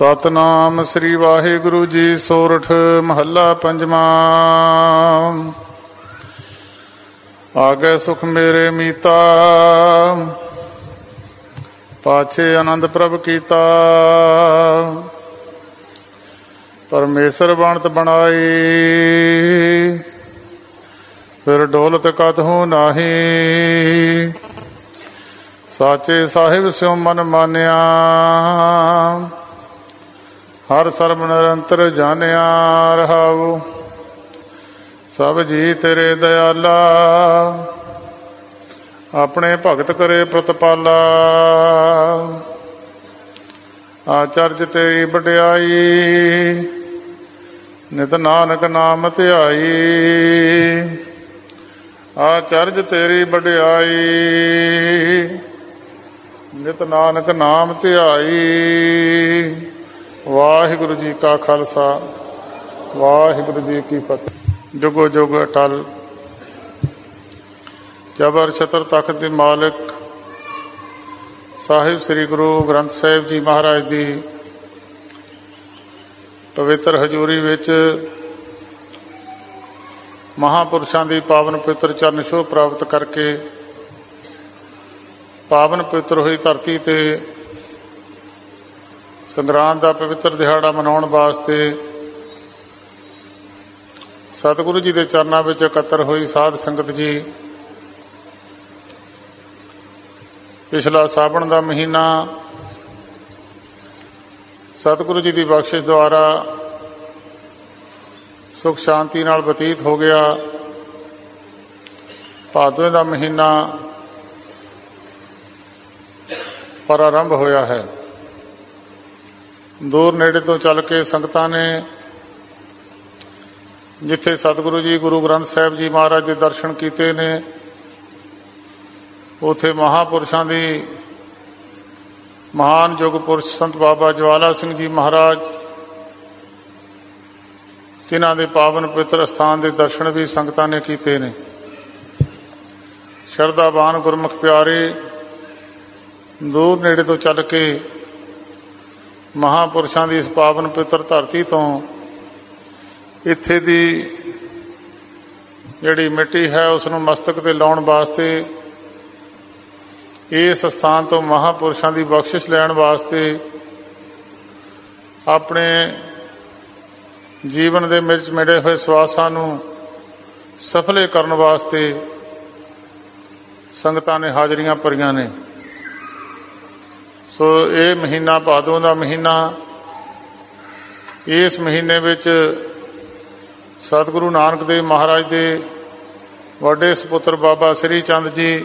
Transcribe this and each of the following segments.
ਸਤਨਾਮ ਸ੍ਰੀ ਵਾਹਿਗੁਰੂ ਜੀ। ਸੋਰਠ ਮਹੱਲਾ ਪੰਜਵਾਂ। ਆਗੇ ਸੁਖ ਮੇਰੇ ਮੀਤਾ, ਪਾਛੇ ਆਨੰਦ ਪ੍ਰਭ ਕੀਤਾ। ਪਰਮੇਸ਼ਰ ਬਣਤ ਬਣਾਈ, ਫਿਰ ਡੋਲਤ ਕਤਹੁ ਨਾਹੀ। ਸਾਚੇ ਸਾਹਿਬ ਸਿਉ ਮਨ ਮਾਨਿਆ, ਹਰ ਸਰਬ ਨਿਰੰਤਰ ਜਾਣਿਆ। ਰਹਾਉ ਸਭ ਜੀ ਤੇਰੇ ਦਇਆਲਾ, ਆਪਣੇ ਭਗਤ ਕਰੇ ਪ੍ਰਤਪਾਲਾ। ਆਚਰਜ ਤੇਰੀ ਵਡਿਆਈ, ਨਿਤ ਨਾਨਕ ਨਾਮ ਧਿਆਈ। ਆਚਰਜ ਤੇਰੀ ਵਡਿਆਈ, ਨਿਤ ਨਾਨਕ ਨਾਮ ਧਿਆਈ। ਵਾਹਿਗੁਰੂ ਜੀ ਕਾ ਖਾਲਸਾ, ਵਾਹਿਗੁਰੂ ਜੀ ਕੀ ਫਤਿਹ। ਜੁਗੋ ਜੁਗ ਅਟਲ ਜਬਰ ਛਤਰ ਤਖਤ ਦੇ ਮਾਲਕ ਸਾਹਿਬ ਸ੍ਰੀ ਗੁਰੂ ਗ੍ਰੰਥ ਸਾਹਿਬ ਜੀ ਮਹਾਰਾਜ ਦੀ ਪਵਿੱਤਰ ਹਜ਼ੂਰੀ ਵਿੱਚ ਮਹਾਂਪੁਰਸ਼ਾਂ ਦੀ ਪਾਵਨ ਪਵਿੱਤਰ ਚਰਨ ਛੋਹ ਪ੍ਰਾਪਤ ਕਰਕੇ ਪਾਵਨ ਪਵਿੱਤਰ ਹੋਈ ਧਰਤੀ 'ਤੇ ਸੰਗਰਾਂਦ ਦਾ ਪਵਿੱਤਰ ਦਿਹਾੜਾ ਮਨਾਉਣ ਵਾਸਤੇ ਸਤਿਗੁਰੂ ਜੀ ਦੇ ਚਰਨਾਂ ਵਿੱਚ ਇਕੱਤਰ ਹੋਈ ਸਾਧ ਸੰਗਤ ਜੀ, ਪਿਛਲਾ ਸਾਵਣ ਦਾ ਮਹੀਨਾ ਸਤਿਗੁਰੂ ਜੀ ਦੀ ਬਖਸ਼ਿਸ਼ ਦੁਆਰਾ ਸੁਖ ਸ਼ਾਂਤੀ ਨਾਲ ਬਤੀਤ ਹੋ ਗਿਆ। ਭਾਦੋਂ ਦਾ ਮਹੀਨਾ ਪ੍ਰਾਰੰਭ ਹੋਇਆ ਹੈ। ਦੂਰ ਨੇੜੇ ਤੋਂ ਚੱਲ ਕੇ ਸੰਗਤਾਂ ਨੇ ਜਿੱਥੇ ਸਤਿਗੁਰੂ ਜੀ ਗੁਰੂ ਗ੍ਰੰਥ ਸਾਹਿਬ ਜੀ ਮਹਾਰਾਜ ਦੇ ਦਰਸ਼ਨ ਕੀਤੇ ਨੇ, ਉੱਥੇ ਮਹਾਂਪੁਰਸ਼ਾਂ ਦੀ ਮਹਾਨ ਯੁਗ ਪੁਰਸ਼ ਸੰਤ ਬਾਬਾ ਜਵਾਲਾ ਸਿੰਘ ਜੀ ਮਹਾਰਾਜ, ਜਿਨ੍ਹਾਂ ਦੇ ਪਾਵਨ ਪਵਿੱਤਰ ਅਸਥਾਨ ਦੇ ਦਰਸ਼ਨ ਵੀ ਸੰਗਤਾਂ ਨੇ ਕੀਤੇ ਨੇ। ਸ਼ਰਧਾਵਾਨ ਗੁਰਮੁਖ ਪਿਆਰੇ ਦੂਰ ਨੇੜੇ ਤੋਂ ਚੱਲ ਕੇ ਮਹਾਂਪੁਰਸ਼ਾਂ ਦੀ ਇਸ ਪਾਵਨ ਪਵਿੱਤਰ ਧਰਤੀ ਤੋਂ ਇੱਥੇ ਦੀ ਜਿਹੜੀ ਮਿੱਟੀ ਹੈ ਉਸ ਨੂੰ ਮਸਤਕ 'ਤੇ ਲਾਉਣ ਵਾਸਤੇ, ਇਸ ਸਥਾਨ ਤੋਂ ਮਹਾਂਪੁਰਸ਼ਾਂ ਦੀ ਬਖਸ਼ਿਸ਼ ਲੈਣ ਵਾਸਤੇ, ਆਪਣੇ ਜੀਵਨ ਦੇ ਵਿੱਚ ਮਿਲੇ ਹੋਏ ਸਵਾਸਾਂ ਨੂੰ ਸਫਲੇ ਕਰਨ ਵਾਸਤੇ ਸੰਗਤਾਂ ਨੇ ਹਾਜ਼ਰੀਆਂ ਭਰੀਆਂ ਨੇ। ਸੋ ਇਹ ਮਹੀਨਾ ਭਾਦੋਂ ਦਾ ਮਹੀਨਾ, ਇਸ ਮਹੀਨੇ ਵਿੱਚ ਸਤਿਗੁਰੂ ਨਾਨਕ ਦੇਵ ਮਹਾਰਾਜ ਦੇ ਵੱਡੇ ਸਪੁੱਤਰ ਬਾਬਾ ਸ੍ਰੀ ਚੰਦ ਜੀ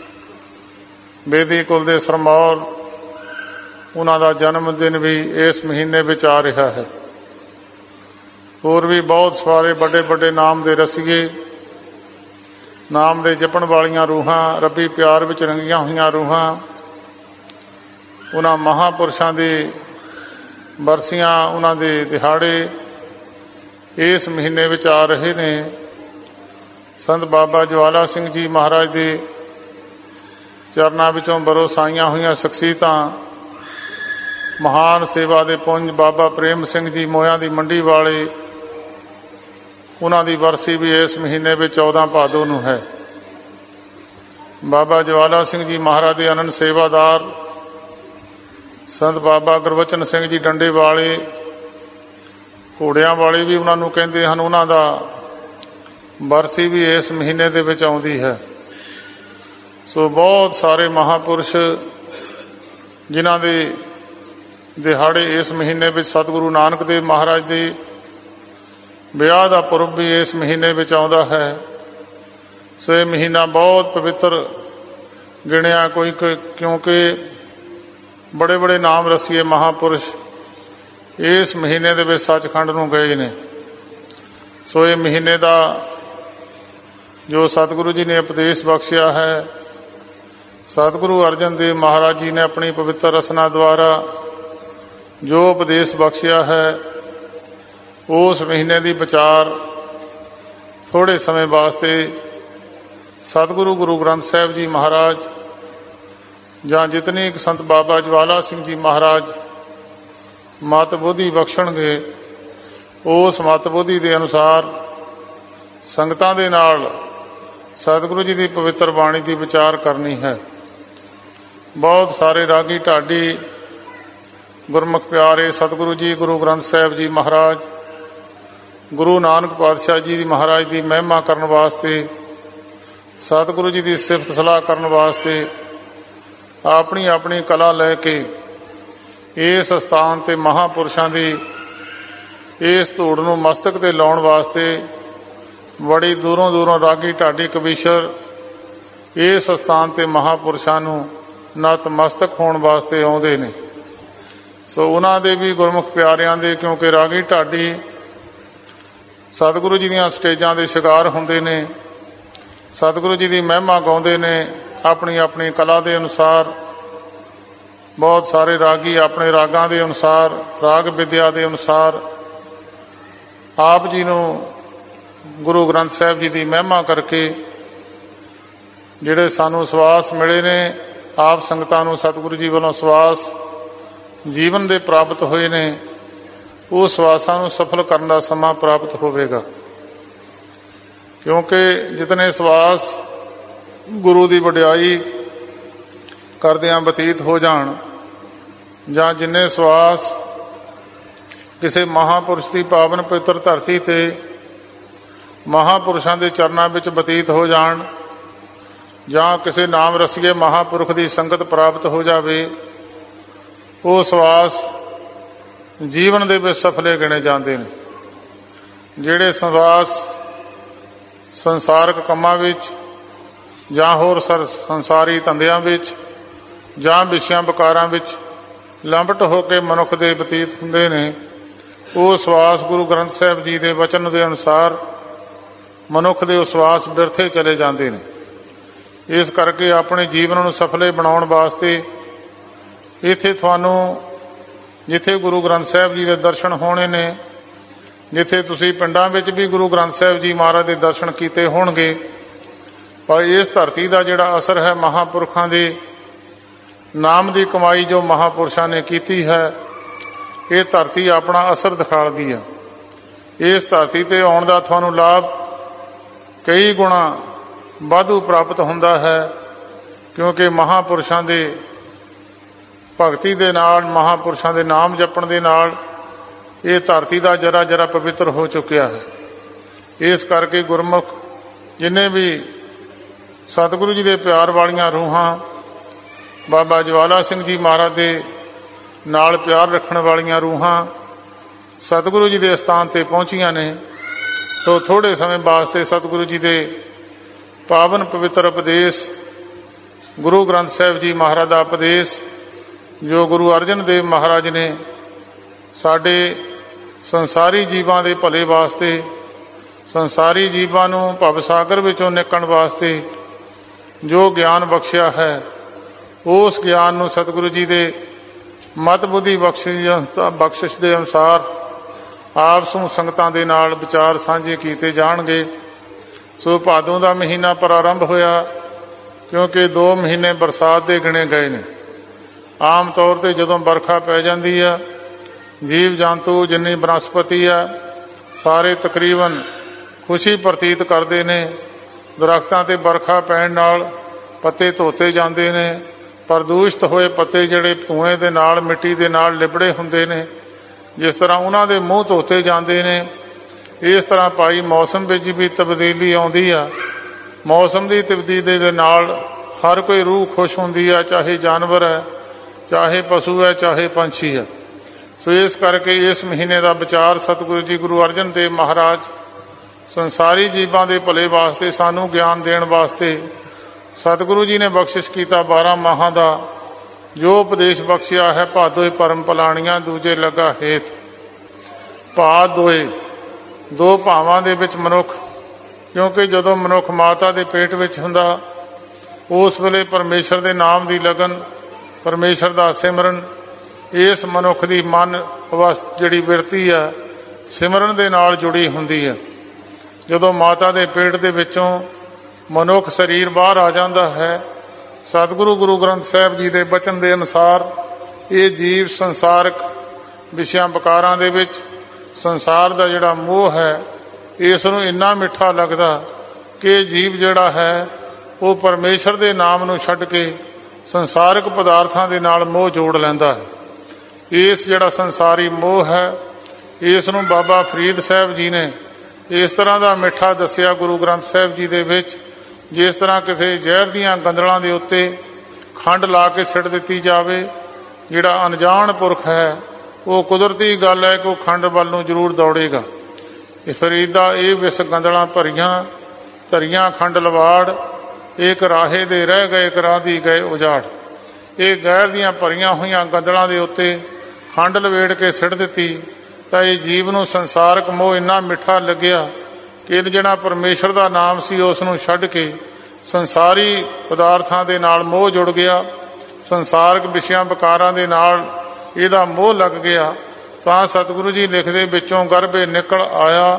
ਬੇਦੀ ਕੁਲ ਦੇ ਸਰਮੌਰ, ਉਹਨਾਂ ਦਾ ਜਨਮ ਦਿਨ ਵੀ ਇਸ ਮਹੀਨੇ ਵਿੱਚ ਆ ਰਿਹਾ ਹੈ। ਹੋਰ ਵੀ ਬਹੁਤ ਸਾਰੇ ਵੱਡੇ ਵੱਡੇ ਨਾਮ ਦੇ ਰਸੀਏ, ਨਾਮ ਦੇ ਜਪਣ ਵਾਲੀਆਂ ਰੂਹਾਂ, ਰੱਬੀ ਪਿਆਰ ਵਿੱਚ ਰੰਗੀਆਂ ਹੋਈਆਂ ਰੂਹਾਂ, ਉਹਨਾਂ ਮਹਾਂਪੁਰਸ਼ਾਂ ਦੀ ਬਰਸੀਆਂ, ਉਹਨਾਂ ਦੇ ਦਿਹਾੜੇ ਇਸ ਮਹੀਨੇ ਵਿੱਚ ਆ ਰਹੇ ਨੇ। ਸੰਤ ਬਾਬਾ ਜਵਾਲਾ ਸਿੰਘ ਜੀ ਮਹਾਰਾਜ ਦੇ ਚਰਨਾਂ ਵਿੱਚੋਂ ਬਰੋਸਾਈਆਂ ਹੋਈਆਂ ਸ਼ਖਸੀਅਤਾਂ, ਮਹਾਨ ਸੇਵਾ ਦੇ ਪੁੰਜ ਬਾਬਾ ਪ੍ਰੇਮ ਸਿੰਘ ਜੀ ਮੋਇਆਂ ਦੀ ਮੰਡੀ ਵਾਲੇ, ਉਹਨਾਂ ਦੀ ਬਰਸੀ ਵੀ ਇਸ ਮਹੀਨੇ ਵਿੱਚ 14 ਭਾਦੋਂ ਨੂੰ ਹੈ। ਬਾਬਾ ਜਵਾਲਾ ਸਿੰਘ ਜੀ ਮਹਾਰਾਜ ਦੇ ਅਨੰਦ ਸੇਵਾਦਾਰ ਸੰਤ ਬਾਬਾ ਗੁਰਬਚਨ ਸਿੰਘ ਜੀ ਡੰਡੇ ਵਾਲੇ, ਘੋੜਿਆਂ ਵਾਲੇ ਵੀ ਉਹਨਾਂ ਨੂੰ ਕਹਿੰਦੇ ਹਨ, ਉਹਨਾਂ ਦਾ ਬਰਸੀ ਵੀ ਇਸ ਮਹੀਨੇ ਦੇ ਵਿੱਚ ਆਉਂਦੀ ਹੈ। ਸੋ ਬਹੁਤ ਸਾਰੇ ਮਹਾਂਪੁਰਸ਼ ਜਿਨ੍ਹਾਂ ਦੇ ਦਿਹਾੜੇ ਇਸ ਮਹੀਨੇ ਵਿੱਚ, ਸਤਿਗੁਰੂ ਨਾਨਕ ਦੇਵ ਮਹਾਰਾਜ ਦੇ ਵਿਆਹ ਦਾ ਪੁਰਬ ਵੀ ਇਸ ਮਹੀਨੇ ਵਿੱਚ ਆਉਂਦਾ ਹੈ। ਸੋ ਇਹ ਮਹੀਨਾ ਬਹੁਤ ਪਵਿੱਤਰ ਗਿਣਿਆ ਕੋਈ, ਕਿਉਂਕਿ ਬੜੇ ਬੜੇ ਨਾਮ ਰਸੀਏ ਮਹਾਂਪੁਰਸ਼ ਇਸ ਮਹੀਨੇ ਦੇ ਵਿੱਚ ਸੱਚਖੰਡ ਨੂੰ ਗਏ ਨੇ। ਸੋ ਇਹ ਮਹੀਨੇ ਦਾ ਜੋ ਸਤਿਗੁਰੂ ਜੀ ਨੇ ਉਪਦੇਸ਼ ਬਖਸ਼ਿਆ ਹੈ, ਸਤਿਗੁਰੂ ਅਰਜਨ ਦੇਵ ਮਹਾਰਾਜ ਜੀ ਨੇ ਆਪਣੀ ਪਵਿੱਤਰ ਰਸਨਾ ਦੁਆਰਾ ਜੋ ਉਪਦੇਸ਼ ਬਖਸ਼ਿਆ ਹੈ, ਉਸ ਮਹੀਨੇ ਦੀ ਵਿਚਾਰ ਥੋੜ੍ਹੇ ਸਮੇਂ ਵਾਸਤੇ ਸਤਿਗੁਰੂ ਗੁਰੂ ਗ੍ਰੰਥ ਸਾਹਿਬ ਜੀ ਮਹਾਰਾਜ ਜਾਂ ਜਿਤਨੇ ਇੱਕ ਸੰਤ ਬਾਬਾ ਜਵਾਲਾ ਸਿੰਘ ਜੀ ਮਹਾਰਾਜ ਮਤ ਬੁੱਧੀ ਬਖਸ਼ਣਗੇ, ਉਸ ਮਤ ਬੁੱਧੀ ਦੇ ਅਨੁਸਾਰ ਸੰਗਤਾਂ ਦੇ ਨਾਲ ਸਤਿਗੁਰੂ ਜੀ ਦੀ ਪਵਿੱਤਰ ਬਾਣੀ ਦੀ ਵਿਚਾਰ ਕਰਨੀ ਹੈ। ਬਹੁਤ ਸਾਰੇ ਰਾਗੀ ਢਾਡੀ ਗੁਰਮੁਖ ਪਿਆਰੇ ਸਤਿਗੁਰੂ ਜੀ, ਗੁਰੂ ਗ੍ਰੰਥ ਸਾਹਿਬ ਜੀ ਮਹਾਰਾਜ, ਗੁਰੂ ਨਾਨਕ ਪਾਤਸ਼ਾਹ ਜੀ ਦੀ ਮਹਾਰਾਜ ਦੀ ਮਹਿਮਾ ਕਰਨ ਵਾਸਤੇ, ਸਤਿਗੁਰੂ ਜੀ ਦੀ ਸਿਫਤ ਸਲਾਹ ਕਰਨ ਵਾਸਤੇ ਆਪਣੀ ਆਪਣੀ ਕਲਾ ਲੈ ਕੇ ਇਸ ਸਥਾਨ 'ਤੇ ਮਹਾਂਪੁਰਸ਼ਾਂ ਦੀ ਇਸ ਧੂੜ ਨੂੰ ਮਸਤਕ 'ਤੇ ਲਾਉਣ ਵਾਸਤੇ ਬੜੀ ਦੂਰੋਂ ਦੂਰੋਂ ਰਾਗੀ ਢਾਡੀ ਕਬੀਸ਼ਰ ਇਸ ਸਥਾਨ 'ਤੇ ਮਹਾਂਪੁਰਸ਼ਾਂ ਨੂੰ ਨਤਮਸਤਕ ਹੋਣ ਵਾਸਤੇ ਆਉਂਦੇ ਨੇ। ਸੋ ਉਹਨਾਂ ਦੇ ਵੀ ਗੁਰਮੁਖ ਪਿਆਰਿਆਂ ਦੇ, ਕਿਉਂਕਿ ਰਾਗੀ ਢਾਡੀ ਸਤਿਗੁਰੂ ਜੀ ਦੀਆਂ ਸਟੇਜਾਂ ਦੇ ਸ਼ਿਕਾਰ ਹੁੰਦੇ ਨੇ, ਸਤਿਗੁਰੂ ਜੀ ਦੀ ਮਹਿਮਾ ਗਾਉਂਦੇ ਨੇ ਆਪਣੀ ਆਪਣੀ ਕਲਾ ਦੇ ਅਨੁਸਾਰ। ਬਹੁਤ ਸਾਰੇ ਰਾਗੀ ਆਪਣੇ ਰਾਗਾਂ ਦੇ ਅਨੁਸਾਰ, ਰਾਗ ਵਿਦਿਆ ਦੇ ਅਨੁਸਾਰ ਆਪ ਜੀ ਨੂੰ ਗੁਰੂ ਗ੍ਰੰਥ ਸਾਹਿਬ ਜੀ ਦੀ ਮਹਿਮਾ ਕਰਕੇ ਜਿਹੜੇ ਸਾਨੂੰ ਸਵਾਸ ਮਿਲੇ ਨੇ, ਆਪ ਸੰਗਤਾਂ ਨੂੰ ਸਤਿਗੁਰੂ ਜੀ ਵੱਲੋਂ ਸਵਾਸ ਜੀਵਨ ਦੇ ਪ੍ਰਾਪਤ ਹੋਏ ਨੇ, ਉਹ ਸਵਾਸਾਂ ਨੂੰ ਸਫਲ ਕਰਨ ਦਾ ਸਮਾਂ ਪ੍ਰਾਪਤ ਹੋਵੇਗਾ। ਕਿਉਂਕਿ ਜਿਤਨੇ ਸਵਾਸ ਗੁਰੂ ਦੀ ਵਡਿਆਈ ਕਰਦਿਆਂ ਬਤੀਤ ਹੋ ਜਾਣ, ਜਾਂ ਜਿੰਨੇ ਸਵਾਸ ਕਿਸੇ ਮਹਾਂਪੁਰਸ਼ ਦੀ ਪਾਵਨ ਪਵਿੱਤਰ ਧਰਤੀ 'ਤੇ ਮਹਾਂਪੁਰਸ਼ਾਂ ਦੇ ਚਰਨਾਂ ਵਿੱਚ ਬਤੀਤ ਹੋ ਜਾਣ, ਜਾਂ ਕਿਸੇ ਨਾਮ ਰਸੀਏ ਮਹਾਂਪੁਰਖ ਦੀ ਸੰਗਤ ਪ੍ਰਾਪਤ ਹੋ ਜਾਵੇ, ਉਹ ਸਵਾਸ ਜੀਵਨ ਦੇ ਵਿੱਚ ਸਫਲੇ ਗਿਣੇ ਜਾਂਦੇ ਨੇ। ਜਿਹੜੇ ਸਵਾਸ ਸੰਸਾਰਕ ਕੰਮਾਂ ਵਿੱਚ ਜਾਂ ਹੋਰ ਸੰਸਾਰੀ ਧੰਦਿਆਂ ਵਿੱਚ ਜਾਂ ਵਿਸ਼ਿਆਂ ਵਿਕਾਰਾਂ ਵਿੱਚ ਲੰਬਟ ਹੋ ਕੇ ਮਨੁੱਖ ਦੇ ਬਤੀਤ ਹੁੰਦੇ ਨੇ, ਉਹ ਸਵਾਸ ਗੁਰੂ ਗ੍ਰੰਥ ਸਾਹਿਬ ਜੀ ਦੇ ਵਚਨ ਦੇ ਅਨੁਸਾਰ ਮਨੁੱਖ ਦੇ ਉਹ ਸਵਾਸ ਬਿਰਥੇ ਚਲੇ ਜਾਂਦੇ ਨੇ। ਇਸ ਕਰਕੇ ਆਪਣੇ ਜੀਵਨ ਨੂੰ ਸਫਲੇ ਬਣਾਉਣ ਵਾਸਤੇ ਇੱਥੇ ਤੁਹਾਨੂੰ ਜਿੱਥੇ ਗੁਰੂ ਗ੍ਰੰਥ ਸਾਹਿਬ ਜੀ ਦੇ ਦਰਸ਼ਨ ਹੋਣੇ ਨੇ, ਜਿੱਥੇ ਤੁਸੀਂ ਪਿੰਡਾਂ ਵਿੱਚ ਵੀ ਗੁਰੂ ਗ੍ਰੰਥ ਸਾਹਿਬ ਜੀ ਮਹਾਰਾਜ ਦੇ ਦਰਸ਼ਨ ਕੀਤੇ ਹੋਣਗੇ, ਪਰ ਇਸ ਧਰਤੀ ਦਾ ਜਿਹੜਾ ਅਸਰ ਹੈ ਮਹਾਂਪੁਰਖਾਂ ਦੇ ਨਾਮ ਦੀ ਕਮਾਈ ਜੋ ਮਹਾਂਪੁਰਸ਼ਾਂ ਨੇ ਕੀਤੀ ਹੈ, ਇਹ ਧਰਤੀ ਆਪਣਾ ਅਸਰ ਦਿਖਾਉਂਦੀ ਹੈ। ਇਸ ਧਰਤੀ 'ਤੇ ਆਉਣ ਦਾ ਤੁਹਾਨੂੰ ਲਾਭ ਕਈ ਗੁਣਾ ਵਾਧੂ ਪ੍ਰਾਪਤ ਹੁੰਦਾ ਹੈ, ਕਿਉਂਕਿ ਮਹਾਂਪੁਰਸ਼ਾਂ ਦੇ ਭਗਤੀ ਦੇ ਨਾਲ, ਮਹਾਂਪੁਰਸ਼ਾਂ ਦੇ ਨਾਮ ਜਪਣ ਦੇ ਨਾਲ ਇਹ ਧਰਤੀ ਦਾ ਜਰਾ ਜਰਾ ਪਵਿੱਤਰ ਹੋ ਚੁੱਕਿਆ ਹੈ। ਇਸ ਕਰਕੇ ਗੁਰਮੁਖ ਜਿੰਨੇ ਵੀ ਸਤਿਗੁਰੂ ਜੀ ਦੇ ਪਿਆਰ ਵਾਲੀਆਂ ਰੂਹਾਂ, ਬਾਬਾ ਜਵਾਲਾ ਸਿੰਘ ਜੀ ਮਹਾਰਾਜ ਦੇ ਨਾਲ ਪਿਆਰ ਰੱਖਣ ਵਾਲੀਆਂ ਰੂਹਾਂ ਸਤਿਗੁਰੂ ਜੀ ਦੇ ਅਸਥਾਨ 'ਤੇ ਪਹੁੰਚੀਆਂ ਨੇ, ਸੋ ਥੋੜ੍ਹੇ ਸਮੇਂ ਵਾਸਤੇ ਸਤਿਗੁਰੂ ਜੀ ਦੇ ਪਾਵਨ ਪਵਿੱਤਰ ਉਪਦੇਸ਼, ਗੁਰੂ ਗ੍ਰੰਥ ਸਾਹਿਬ ਜੀ ਮਹਾਰਾਜ ਦਾ ਉਪਦੇਸ਼ ਜੋ ਗੁਰੂ ਅਰਜਨ ਦੇਵ ਮਹਾਰਾਜ ਨੇ ਸਾਡੇ ਸੰਸਾਰੀ ਜੀਵਾਂ ਦੇ ਭਲੇ ਵਾਸਤੇ, ਸੰਸਾਰੀ ਜੀਵਾਂ ਨੂੰ ਭਵਸਾਗਰ ਵਿੱਚੋਂ ਨਿਕਲਣ ਵਾਸਤੇ ਜੋ ਗਿਆਨ ਬਖਸ਼ਿਆ ਹੈ, ਉਸ ਗਿਆਨ ਨੂੰ ਸਤਿਗੁਰੂ ਜੀ ਦੇ ਮਤ ਬੁੱਧੀ ਬਖਸ਼ਿਸ਼ ਦੇ ਅਨੁਸਾਰ ਆਪਸ ਨੂੰ ਸੰਗਤਾਂ ਦੇ ਨਾਲ ਵਿਚਾਰ ਸਾਂਝੇ ਕੀਤੇ ਜਾਣਗੇ। ਸੋ ਭਾਦੋਂ ਦਾ ਮਹੀਨਾ ਪ੍ਰਾਰੰਭ ਹੋਇਆ, ਕਿਉਂਕਿ 2 ਮਹੀਨੇ ਬਰਸਾਤ ਦੇ ਗਿਣੇ ਗਏ ਨੇ। ਆਮ ਤੌਰ 'ਤੇ ਜਦੋਂ ਵਰਖਾ ਪੈ ਜਾਂਦੀ ਆ, ਜੀਵ ਜੰਤੂ ਜਿੰਨੀ ਬਨਸਪਤੀ ਆ ਸਾਰੇ ਤਕਰੀਬਨ ਖੁਸ਼ੀ ਪ੍ਰਤੀਤ ਕਰਦੇ ਨੇ। ਦਰਖਤਾਂ 'ਤੇ ਵਰਖਾ ਪੈਣ ਨਾਲ ਪੱਤੇ ਧੋਤੇ ਜਾਂਦੇ ਨੇ, ਪ੍ਰਦੂਸ਼ਿਤ ਹੋਏ ਪੱਤੇ ਜਿਹੜੇ ਧੂਏ ਦੇ ਨਾਲ, ਮਿੱਟੀ ਦੇ ਨਾਲ ਲਿਬੜੇ ਹੁੰਦੇ ਨੇ, ਜਿਸ ਤਰ੍ਹਾਂ ਉਹਨਾਂ ਦੇ ਮੂੰਹ ਧੋਤੇ ਜਾਂਦੇ ਨੇ, ਇਸ ਤਰ੍ਹਾਂ ਭਾਈ ਮੌਸਮ ਵਿੱਚ ਵੀ ਤਬਦੀਲੀ ਆਉਂਦੀ ਆ। ਮੌਸਮ ਦੀ ਤਬਦੀਲੀ ਦੇ ਨਾਲ ਹਰ ਕੋਈ ਰੂਹ ਖੁਸ਼ ਹੁੰਦੀ ਆ, ਚਾਹੇ ਜਾਨਵਰ ਹੈ, ਚਾਹੇ ਪਸ਼ੂ ਹੈ, ਚਾਹੇ ਪੰਛੀ ਹੈ। ਸੋ ਇਸ ਕਰਕੇ ਇਸ ਮਹੀਨੇ ਦਾ ਵਿਚਾਰ ਸਤਿਗੁਰੂ ਜੀ ਗੁਰੂ ਅਰਜਨ ਦੇਵ ਮਹਾਰਾਜ ਸੰਸਾਰੀ ਜੀਵਾਂ ਦੇ ਭਲੇ ਵਾਸਤੇ, ਸਾਨੂੰ ਗਿਆਨ ਦੇਣ ਵਾਸਤੇ ਸਤਿਗੁਰੂ ਜੀ ਨੇ ਬਖਸ਼ਿਸ਼ ਕੀਤਾ 12 ਮਾਹਾਂ ਦਾ ਜੋ ਉਪਦੇਸ਼ ਬਖਸ਼ਿਆ ਹੈ। ਭਾਦੋਏ ਪਰਮ ਪਲਾਣੀਆਂ ਦੂਜੇ ਲੱਗਾ ਹੇਤ। ਭਾਦ ਦੋਏ, 2 ਭਾਵਾਂ ਦੇ ਵਿੱਚ ਮਨੁੱਖ, ਕਿਉਂਕਿ ਜਦੋਂ ਮਨੁੱਖ ਮਾਤਾ ਦੇ ਪੇਟ ਵਿੱਚ ਹੁੰਦਾ ਉਸ ਵੇਲੇ ਪਰਮੇਸ਼ਰ ਦੇ ਨਾਮ ਦੀ ਲਗਨ, ਪਰਮੇਸ਼ਰ ਦਾ ਸਿਮਰਨ, ਇਸ ਮਨੁੱਖ ਦੀ ਮਨ ਜਿਹੜੀ ਬਿਰਤੀ ਆ ਸਿਮਰਨ ਦੇ ਨਾਲ ਜੁੜੀ ਹੁੰਦੀ ਹੈ। ਜਦੋਂ ਮਾਤਾ ਦੇ ਪੇਟ ਦੇ ਵਿੱਚੋਂ ਮਨੁੱਖ ਸਰੀਰ ਬਾਹਰ ਆ ਜਾਂਦਾ ਹੈ, ਸਤਿਗੁਰੂ ਗੁਰੂ ਗ੍ਰੰਥ ਸਾਹਿਬ ਜੀ ਦੇ ਬਚਨ ਦੇ ਅਨੁਸਾਰ ਇਹ ਜੀਵ ਸੰਸਾਰਕ ਵਿਸ਼ਿਆਂ ਵਿਕਾਰਾਂ ਦੇ ਵਿੱਚ ਸੰਸਾਰ ਦਾ ਜਿਹੜਾ ਮੋਹ ਹੈ, ਇਸ ਨੂੰ ਇੰਨਾ ਮਿੱਠਾ ਲੱਗਦਾ ਕਿ ਜੀਵ ਜਿਹੜਾ ਹੈ ਉਹ ਪਰਮੇਸ਼ਰ ਦੇ ਨਾਮ ਨੂੰ ਛੱਡ ਕੇ ਸੰਸਾਰਿਕ ਪਦਾਰਥਾਂ ਦੇ ਨਾਲ ਮੋਹ ਜੋੜ ਲੈਂਦਾ ਹੈ। ਇਸ ਜਿਹੜਾ ਸੰਸਾਰੀ ਮੋਹ ਹੈ, ਇਸ ਨੂੰ ਬਾਬਾ ਫਰੀਦ ਸਾਹਿਬ ਜੀ ਨੇ ਇਸ ਤਰ੍ਹਾਂ ਦਾ ਮਿੱਠਾ ਦੱਸਿਆ ਗੁਰੂ ਗ੍ਰੰਥ ਸਾਹਿਬ ਜੀ ਦੇ ਵਿੱਚ, ਜਿਸ ਤਰ੍ਹਾਂ ਕਿਸੇ ਜ਼ਹਿਰ ਦੀਆਂ ਗੰਦਲਾਂ ਦੇ ਉੱਤੇ ਖੰਡ ਲਾ ਕੇ ਸਿੱਟ ਦਿੱਤੀ ਜਾਵੇ। ਜਿਹੜਾ ਅਣਜਾਣ ਪੁਰਖ ਹੈ ਉਹ ਕੁਦਰਤੀ ਗੱਲ ਹੈ ਕਿ ਉਹ ਖੰਡ ਵੱਲ ਨੂੰ ਜ਼ਰੂਰ ਦੌੜੇਗਾ। ਇਹ ਫਰੀਦਾ ਇਹ ਵਿਸ ਗੰਦਲਾਂ ਭਰੀਆਂ ਧਰੀਆਂ ਖੰਡ ਲਵਾੜ, ਇੱਕ ਰਾਹੇ ਦੇ ਰਹਿ ਗਏ ਕਰਾਦੀ ਗਏ ਉਜਾੜ। ਇਹ ਗੈਰ ਦੀਆਂ ਭਰੀਆਂ ਹੋਈਆਂ ਗੰਦਲਾਂ ਦੇ ਉੱਤੇ ਖੰਡ ਲਵੇੜ ਕੇ ਸਿੱਟ ਦਿੱਤੀ ਤਾਂ ਇਹ ਜੀਵ ਨੂੰ ਸੰਸਾਰਕ ਮੋਹ ਇੰਨਾ ਮਿੱਠਾ ਲੱਗਿਆ ਕਿ ਇਹ ਜਿਹੜਾ ਪਰਮੇਸ਼ਰ ਦਾ ਨਾਮ ਸੀ ਉਸ ਨੂੰ ਛੱਡ ਕੇ ਸੰਸਾਰੀ ਪਦਾਰਥਾਂ ਦੇ ਨਾਲ ਮੋਹ ਜੁੜ ਗਿਆ। ਸੰਸਾਰਕ ਵਿਸ਼ਿਆਂ ਵਿਕਾਰਾਂ ਦੇ ਨਾਲ ਇਹਦਾ ਮੋਹ ਲੱਗ ਗਿਆ। ਤਾਂ ਸਤਿਗੁਰੂ ਜੀ ਲਿਖਦੇ, ਵਿੱਚੋਂ ਗਰਭੇ ਨਿਕਲ ਆਇਆ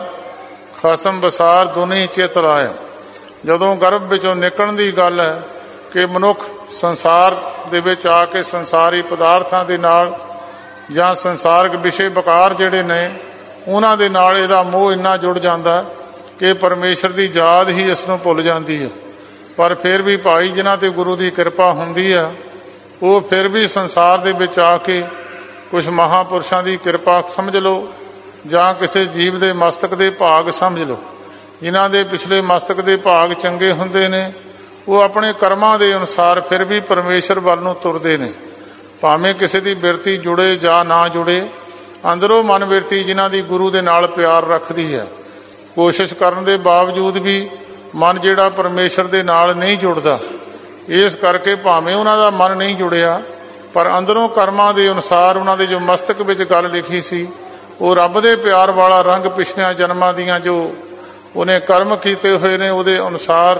ਖਸਮ ਬਸਾਰ ਦੁਨੀ ਚਿਤ ਲਾਇਆ। ਜਦੋਂ ਗਰਭ ਵਿੱਚੋਂ ਨਿਕਲਣ ਦੀ ਗੱਲ ਹੈ ਕਿ ਮਨੁੱਖ ਸੰਸਾਰ ਦੇ ਵਿੱਚ ਆ ਕੇ ਸੰਸਾਰੀ ਪਦਾਰਥਾਂ ਦੇ ਨਾਲ ਜਾਂ ਸੰਸਾਰਕ ਵਿਸ਼ੇ ਵਿਕਾਰ ਜਿਹੜੇ ਨੇ ਉਹਨਾਂ ਦੇ ਨਾਲ ਇਹਦਾ ਮੋਹ ਇੰਨਾ ਜੁੜ ਜਾਂਦਾ ਕਿ ਪਰਮੇਸ਼ਰ ਦੀ ਯਾਦ ਹੀ ਇਸ ਨੂੰ ਭੁੱਲ ਜਾਂਦੀ ਹੈ। ਪਰ ਫਿਰ ਵੀ ਭਾਈ ਜਿਨ੍ਹਾਂ 'ਤੇ ਗੁਰੂ ਦੀ ਕਿਰਪਾ ਹੁੰਦੀ ਹੈ ਉਹ ਫਿਰ ਵੀ ਸੰਸਾਰ ਦੇ ਵਿੱਚ ਆ ਕੇ ਕੁਛ ਮਹਾਂਪੁਰਸ਼ਾਂ ਦੀ ਕਿਰਪਾ ਸਮਝ ਲਓ ਜਾਂ ਕਿਸੇ ਜੀਵ ਦੇ ਮਸਤਕ ਦੇ ਭਾਗ ਸਮਝ ਲਓ। ਜਿਨ੍ਹਾਂ ਦੇ ਪਿਛਲੇ ਮਸਤਕ ਦੇ ਭਾਗ ਚੰਗੇ ਹੁੰਦੇ ਨੇ ਉਹ ਆਪਣੇ ਕਰਮਾਂ ਦੇ ਅਨੁਸਾਰ ਫਿਰ ਵੀ ਪਰਮੇਸ਼ਰ ਵੱਲ ਨੂੰ ਤੁਰਦੇ ਨੇ। ਭਾਵੇਂ ਕਿਸੇ ਦੀ ਬਿਰਤੀ ਜੁੜੇ ਜਾਂ ਨਾ ਜੁੜੇ, ਅੰਦਰੋਂ ਮਨ ਬਿਰਤੀ ਜਿਨ੍ਹਾਂ ਦੀ ਗੁਰੂ ਦੇ ਨਾਲ ਪਿਆਰ ਰੱਖਦੀ ਹੈ, ਕੋਸ਼ਿਸ਼ ਕਰਨ ਦੇ ਬਾਵਜੂਦ ਵੀ ਮਨ ਜਿਹੜਾ ਪਰਮੇਸ਼ਰ ਦੇ ਨਾਲ ਨਹੀਂ ਜੁੜਦਾ। ਇਸ ਕਰਕੇ ਭਾਵੇਂ ਉਹਨਾਂ ਦਾ ਮਨ ਨਹੀਂ ਜੁੜਿਆ ਪਰ ਅੰਦਰੋਂ ਕਰਮਾਂ ਦੇ ਅਨੁਸਾਰ ਉਹਨਾਂ ਦੇ ਜੋ ਮਸਤਕ ਵਿੱਚ ਗੱਲ ਲਿਖੀ ਸੀ ਉਹ ਰੱਬ ਦੇ ਪਿਆਰ ਵਾਲਾ ਰੰਗ ਪਿਛਲਿਆਂ ਜਨਮਾਂ ਦੀਆਂ ਜੋ ਉਹਨੇ ਕਰਮ ਕੀਤੇ ਹੋਏ ਨੇ ਉਹਦੇ ਅਨੁਸਾਰ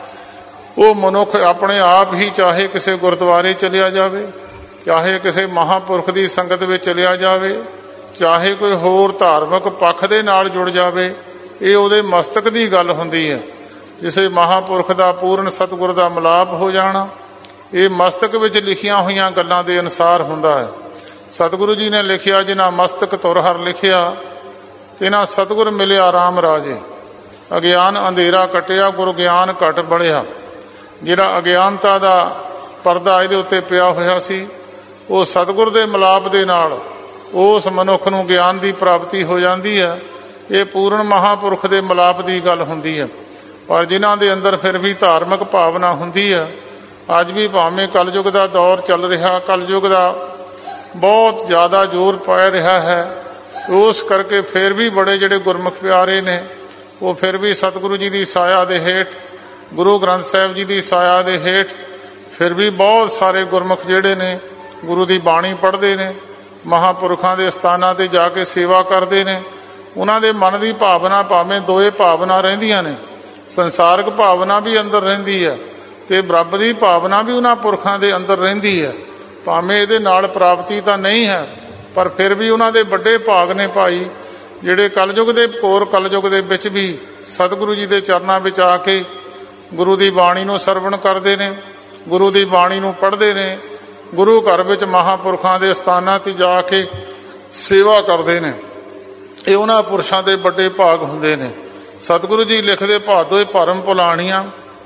ਉਹ ਮਨੁੱਖ ਆਪਣੇ ਆਪ ਹੀ ਚਾਹੇ ਕਿਸੇ ਗੁਰਦੁਆਰੇ ਚਲਿਆ ਜਾਵੇ, ਚਾਹੇ ਕਿਸੇ ਮਹਾਂਪੁਰਖ ਦੀ ਸੰਗਤ ਵਿੱਚ ਚਲਿਆ ਜਾਵੇ, ਚਾਹੇ ਕੋਈ ਹੋਰ ਧਾਰਮਿਕ ਪੱਖ ਦੇ ਨਾਲ ਜੁੜ ਜਾਵੇ, ਇਹ ਉਹਦੇ ਮਸਤਕ ਦੀ ਗੱਲ ਹੁੰਦੀ ਹੈ। ਜਿਸੇ ਮਹਾਂਪੁਰਖ ਦਾ ਪੂਰਨ ਸਤਿਗੁਰ ਦਾ ਮਿਲਾਪ ਹੋ ਜਾਣਾ ਇਹ ਮਸਤਕ ਵਿੱਚ ਲਿਖੀਆਂ ਹੋਈਆਂ ਗੱਲਾਂ ਦੇ ਅਨੁਸਾਰ ਹੁੰਦਾ ਹੈ। ਸਤਿਗੁਰੂ ਜੀ ਨੇ ਲਿਖਿਆ, ਜਿਨ੍ਹਾਂ ਮਸਤਕ ਤੁਰ ਹਰ ਲਿਖਿਆ ਤਿਨਾਂ ਸਤਿਗੁਰ ਮਿਲਿਆ ਰਾਮ ਰਾਜੇ। ਅਗਿਆਨ ਅੰਧੇਰਾ ਕਟਿਆ ਗੁਰ ਗਿਆਨ ਘਟ ਬੜਿਆ। ਜਿਹੜਾ ਅਗਿਆਨਤਾ ਦਾ ਪਰਦਾ ਇਹਦੇ ਉੱਤੇ ਪਿਆ ਹੋਇਆ ਸੀ ਉਹ ਸਤਿਗੁਰ ਦੇ ਮਿਲਾਪ ਦੇ ਨਾਲ ਉਸ ਮਨੁੱਖ ਨੂੰ ਗਿਆਨ ਦੀ ਪ੍ਰਾਪਤੀ ਹੋ ਜਾਂਦੀ ਹੈ। ਇਹ ਪੂਰਨ ਮਹਾਂਪੁਰਖ ਦੇ ਮਿਲਾਪ ਦੀ ਗੱਲ ਹੁੰਦੀ ਹੈ। ਪਰ ਜਿਨ੍ਹਾਂ ਦੇ ਅੰਦਰ ਫਿਰ ਵੀ ਧਾਰਮਿਕ ਭਾਵਨਾ ਹੁੰਦੀ ਹੈ, ਅੱਜ ਵੀ ਭਾਵੇਂ ਕਲਯੁਗ ਦਾ ਦੌਰ ਚੱਲ ਰਿਹਾ, ਕਲਯੁਗ ਦਾ ਬਹੁਤ ਜ਼ਿਆਦਾ ਜ਼ੋਰ ਪੈ ਰਿਹਾ ਹੈ, ਉਸ ਕਰਕੇ ਫਿਰ ਵੀ ਬੜੇ ਜਿਹੜੇ ਗੁਰਮੁਖ ਪਿਆਰੇ ਨੇ ਉਹ ਫਿਰ ਵੀ ਸਤਿਗੁਰੂ ਜੀ ਦੀ ਸਾਇਆ ਦੇ ਹੇਠ, ਗੁਰੂ ਗ੍ਰੰਥ ਸਾਹਿਬ ਜੀ ਦੀ ਸਾਇਆ ਦੇ ਹੇਠ ਫਿਰ ਵੀ ਬਹੁਤ ਸਾਰੇ ਗੁਰਮੁਖ ਜਿਹੜੇ ਨੇ ਗੁਰੂ ਦੀ ਬਾਣੀ ਪੜ੍ਹਦੇ ਨੇ, ਮਹਾਂਪੁਰਖਾਂ ਦੇ ਅਸਥਾਨਾਂ 'ਤੇ ਜਾ ਕੇ ਸੇਵਾ ਕਰਦੇ ਨੇ। ਉਹਨਾਂ ਦੇ ਮਨ ਦੀ ਭਾਵਨਾ ਭਾਵੇਂ ਦੋਏ ਭਾਵਨਾ ਰਹਿੰਦੀਆਂ ਨੇ, ਸੰਸਾਰਿਕ ਭਾਵਨਾ ਵੀ ਅੰਦਰ ਰਹਿੰਦੀ ਹੈ ਅਤੇ ਰੱਬ ਦੀ ਭਾਵਨਾ ਵੀ ਉਹਨਾਂ ਪੁਰਖਾਂ ਦੇ ਅੰਦਰ ਰਹਿੰਦੀ ਹੈ। ਭਾਵੇਂ ਇਹਦੇ ਨਾਲ ਪ੍ਰਾਪਤੀ ਤਾਂ ਨਹੀਂ ਹੈ ਪਰ ਫਿਰ ਵੀ ਉਹਨਾਂ ਦੇ ਵੱਡੇ ਭਾਗ ਨੇ ਭਾਈ ਜਿਹੜੇ ਕਲਯੁਗ ਦੇ ਘੋਰ ਕਲਯੁਗ ਦੇ ਵਿੱਚ ਵੀ ਸਤਿਗੁਰੂ ਜੀ ਦੇ ਚਰਨਾਂ ਵਿੱਚ ਆ ਕੇ ਗੁਰੂ ਦੀ ਬਾਣੀ ਨੂੰ ਸਰਵਣ ਕਰਦੇ ਨੇ, ਗੁਰੂ ਦੀ ਬਾਣੀ ਨੂੰ ਪੜ੍ਹਦੇ ਨੇ, ਗੁਰੂ ਘਰ ਵਿੱਚ ਮਹਾਂਪੁਰਖਾਂ ਦੇ ਅਸਥਾਨਾਂ 'ਤੇ ਜਾ ਕੇ ਸੇਵਾ ਕਰਦੇ ਨੇ। ਇਹ ਉਹਨਾਂ ਪੁਰਸ਼ਾਂ ਦੇ ਵੱਡੇ ਭਾਗ ਹੁੰਦੇ ਨੇ। ਸਤਿਗੁਰੂ ਜੀ ਲਿਖਦੇ, ਭਾਦੋਏ ਭਰਮ ਭੁਲਾਣੀਆਂ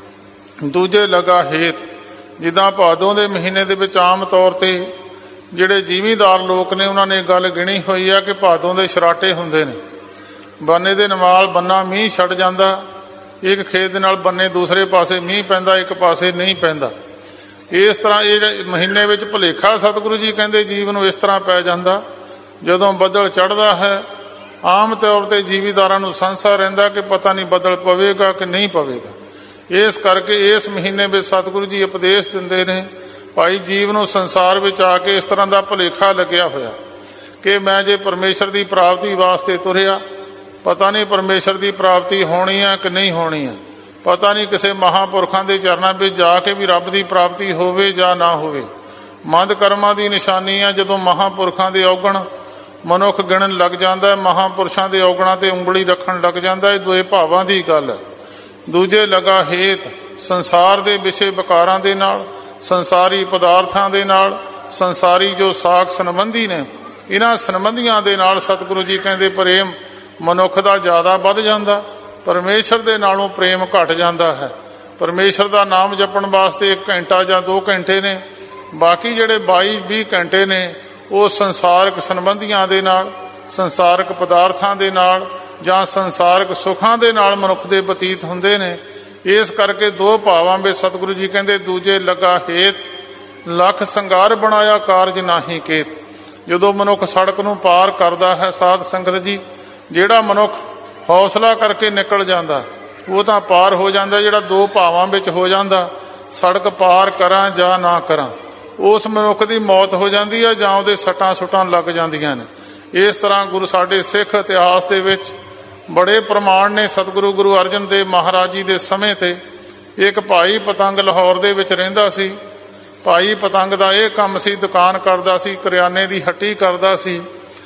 ਦੂਜੇ ਲਗਾ ਹੇਤ। ਜਿੱਦਾਂ ਭਾਦੋਂ ਦੇ ਮਹੀਨੇ ਦੇ ਵਿੱਚ ਆਮ ਤੌਰ 'ਤੇ ਜਿਹੜੇ ਜ਼ਿਮੀਂਦਾਰ ਲੋਕ ਨੇ ਉਹਨਾਂ ਨੇ ਗੱਲ ਗਿਣੀ ਹੋਈ ਆ ਕਿ ਭਾਦੋਂ ਦੇ ਸ਼ਰਾਟੇ ਹੁੰਦੇ ਨੇ। ਬੰਨੇ ਦੇ ਨਾਲ ਬੰਨਾ ਮੀਂਹ ਛੱਡ ਜਾਂਦਾ, ਇੱਕ ਖੇਤ ਦੇ ਨਾਲ ਬੰਨੇ ਦੂਸਰੇ ਪਾਸੇ ਮੀਂਹ ਪੈਂਦਾ, ਇੱਕ ਪਾਸੇ ਨਹੀਂ ਪੈਂਦਾ। ਇਸ ਤਰ੍ਹਾਂ ਇਹ ਮਹੀਨੇ ਵਿੱਚ ਭੁਲੇਖਾ ਸਤਿਗੁਰੂ ਜੀ ਕਹਿੰਦੇ ਜੀਵ ਨੂੰ ਇਸ ਤਰ੍ਹਾਂ ਪੈ ਜਾਂਦਾ। ਜਦੋਂ ਬੱਦਲ ਚੜ੍ਹਦਾ ਹੈ ਆਮ ਤੌਰ 'ਤੇ ਜ਼ਿਮੀਂਦਾਰਾਂ ਨੂੰ ਸੰਸ਼ਾ ਰਹਿੰਦਾ ਕਿ ਪਤਾ ਨਹੀਂ ਬੱਦਲ ਪਵੇਗਾ ਕਿ ਨਹੀਂ ਪਵੇਗਾ। ਇਸ ਕਰਕੇ ਇਸ ਮਹੀਨੇ ਵਿੱਚ ਸਤਿਗੁਰੂ ਜੀ ਉਪਦੇਸ਼ ਦਿੰਦੇ ਨੇ, ਭਾਈ ਜੀਵ ਨੂੰ ਸੰਸਾਰ ਵਿੱਚ ਆ ਕੇ ਇਸ ਤਰ੍ਹਾਂ ਦਾ ਭੁਲੇਖਾ ਲੱਗਿਆ ਹੋਇਆ ਕਿ ਮੈਂ ਜੇ ਪਰਮੇਸ਼ਰ ਦੀ ਪ੍ਰਾਪਤੀ ਵਾਸਤੇ ਤੁਰਿਆ, ਪਤਾ ਨਹੀਂ ਪਰਮੇਸ਼ਰ ਦੀ ਪ੍ਰਾਪਤੀ ਹੋਣੀ ਹੈ ਕਿ ਨਹੀਂ ਹੋਣੀ ਹੈ, ਪਤਾ ਨਹੀਂ ਕਿਸੇ ਮਹਾਂਪੁਰਖਾਂ ਦੇ ਚਰਨਾਂ ਵਿੱਚ ਜਾ ਕੇ ਵੀ ਰੱਬ ਦੀ ਪ੍ਰਾਪਤੀ ਹੋਵੇ ਜਾਂ ਨਾ ਹੋਵੇ। ਮੰਦ ਕਰਮਾਂ ਦੀ ਨਿਸ਼ਾਨੀ ਹੈ ਜਦੋਂ ਮਹਾਂਪੁਰਖਾਂ ਦੇ ਔਗਣ ਮਨੁੱਖ ਗਿਣਨ ਲੱਗ ਜਾਂਦਾ, ਮਹਾਂਪੁਰਸ਼ਾਂ ਦੇ ਔਗਣਾਂ 'ਤੇ ਉਂਗਲੀ ਰੱਖਣ ਲੱਗ ਜਾਂਦਾ। ਇਹ ਦੋਏ ਭਾਵਾਂ ਦੀ ਗੱਲ ਹੈ। ਦੂਜੇ ਲਗਾ ਹੇਤ, ਸੰਸਾਰ ਦੇ ਵਿਸ਼ੇ ਵਿਕਾਰਾਂ ਦੇ ਨਾਲ, ਸੰਸਾਰੀ ਪਦਾਰਥਾਂ ਦੇ ਨਾਲ, ਸੰਸਾਰੀ ਜੋ ਸਾਖ ਸੰਬੰਧੀ ਨੇ ਇਹਨਾਂ ਸੰਬੰਧੀਆਂ ਦੇ ਨਾਲ ਸਤਿਗੁਰੂ ਜੀ ਕਹਿੰਦੇ ਪ੍ਰੇਮ ਮਨੁੱਖ ਦਾ ਜ਼ਿਆਦਾ ਵੱਧ ਜਾਂਦਾ, ਪਰਮੇਸ਼ਰ ਦੇ ਨਾਲੋਂ ਪ੍ਰੇਮ ਘਟ ਜਾਂਦਾ ਹੈ। ਪਰਮੇਸ਼ਰ ਦਾ ਨਾਮ ਜਪਣ ਵਾਸਤੇ 1 ਘੰਟਾ ਜਾਂ 2 ਘੰਟੇ ਨੇ, ਬਾਕੀ ਜਿਹੜੇ 22-20 ਘੰਟੇ ਨੇ ਉਹ ਸੰਸਾਰਕ ਸੰਬੰਧੀਆਂ ਦੇ ਨਾਲ, ਸੰਸਾਰਕ ਪਦਾਰਥਾਂ ਦੇ ਨਾਲ ਜਾਂ ਸੰਸਾਰਕ ਸੁੱਖਾਂ ਦੇ ਨਾਲ ਮਨੁੱਖ ਦੇ ਬਤੀਤ ਹੁੰਦੇ ਨੇ। ਇਸ ਕਰਕੇ 2 ਭਾਵਾਂ ਵਿੱਚ ਸਤਿਗੁਰੂ ਜੀ ਕਹਿੰਦੇ ਦੂਜੇ ਲੱਗਾ ਹੇਤ, ਲੱਖ ਸੰਗਾਰ ਬਣਾਇਆ ਕਾਰਜ ਨਾਹੀ ਕੇਤ। ਜਦੋਂ ਮਨੁੱਖ ਸੜਕ ਨੂੰ ਪਾਰ ਕਰਦਾ ਹੈ ਸਾਧ ਸੰਗਤ ਜੀ, ਜਿਹੜਾ ਮਨੁੱਖ ਹੌਸਲਾ ਕਰਕੇ ਨਿਕਲ ਜਾਂਦਾ ਉਹ ਤਾਂ ਪਾਰ ਹੋ ਜਾਂਦਾ। ਜਿਹੜਾ 2 ਭਾਵਾਂ ਵਿੱਚ ਹੋ ਜਾਂਦਾ, ਸੜਕ ਪਾਰ ਕਰਾਂ ਜਾਂ ਨਾ ਕਰਾਂ, ਉਸ ਮਨੁੱਖ ਦੀ ਮੌਤ ਹੋ ਜਾਂਦੀ ਹੈ ਜਾਂ ਉਹਦੇ ਸੱਟਾਂ ਸੁੱਟਾਂ ਲੱਗ ਜਾਂਦੀਆਂ ਨੇ। ਇਸ ਤਰ੍ਹਾਂ ਗੁਰੂ ਸਾਡੇ ਸਿੱਖ ਇਤਿਹਾਸ ਦੇ ਵਿੱਚ ਬੜੇ ਪ੍ਰਮਾਣ ਨੇ। ਸਤਿਗੁਰੂ ਗੁਰੂ ਅਰਜਨ ਦੇਵ ਮਹਾਰਾਜ ਜੀ ਦੇ ਸਮੇਂ ਤੇ ਇੱਕ ਭਾਈ ਪਤੰਗ ਲਾਹੌਰ ਦੇ ਵਿੱਚ ਰਹਿੰਦਾ ਸੀ। ਭਾਈ ਪਤੰਗ ਦਾ ਇਹ ਕੰਮ ਸੀ, ਦੁਕਾਨ ਕਰਦਾ ਸੀ, ਕਰਿਆਨੇ ਦੀ ਹੱਟੀ ਕਰਦਾ ਸੀ।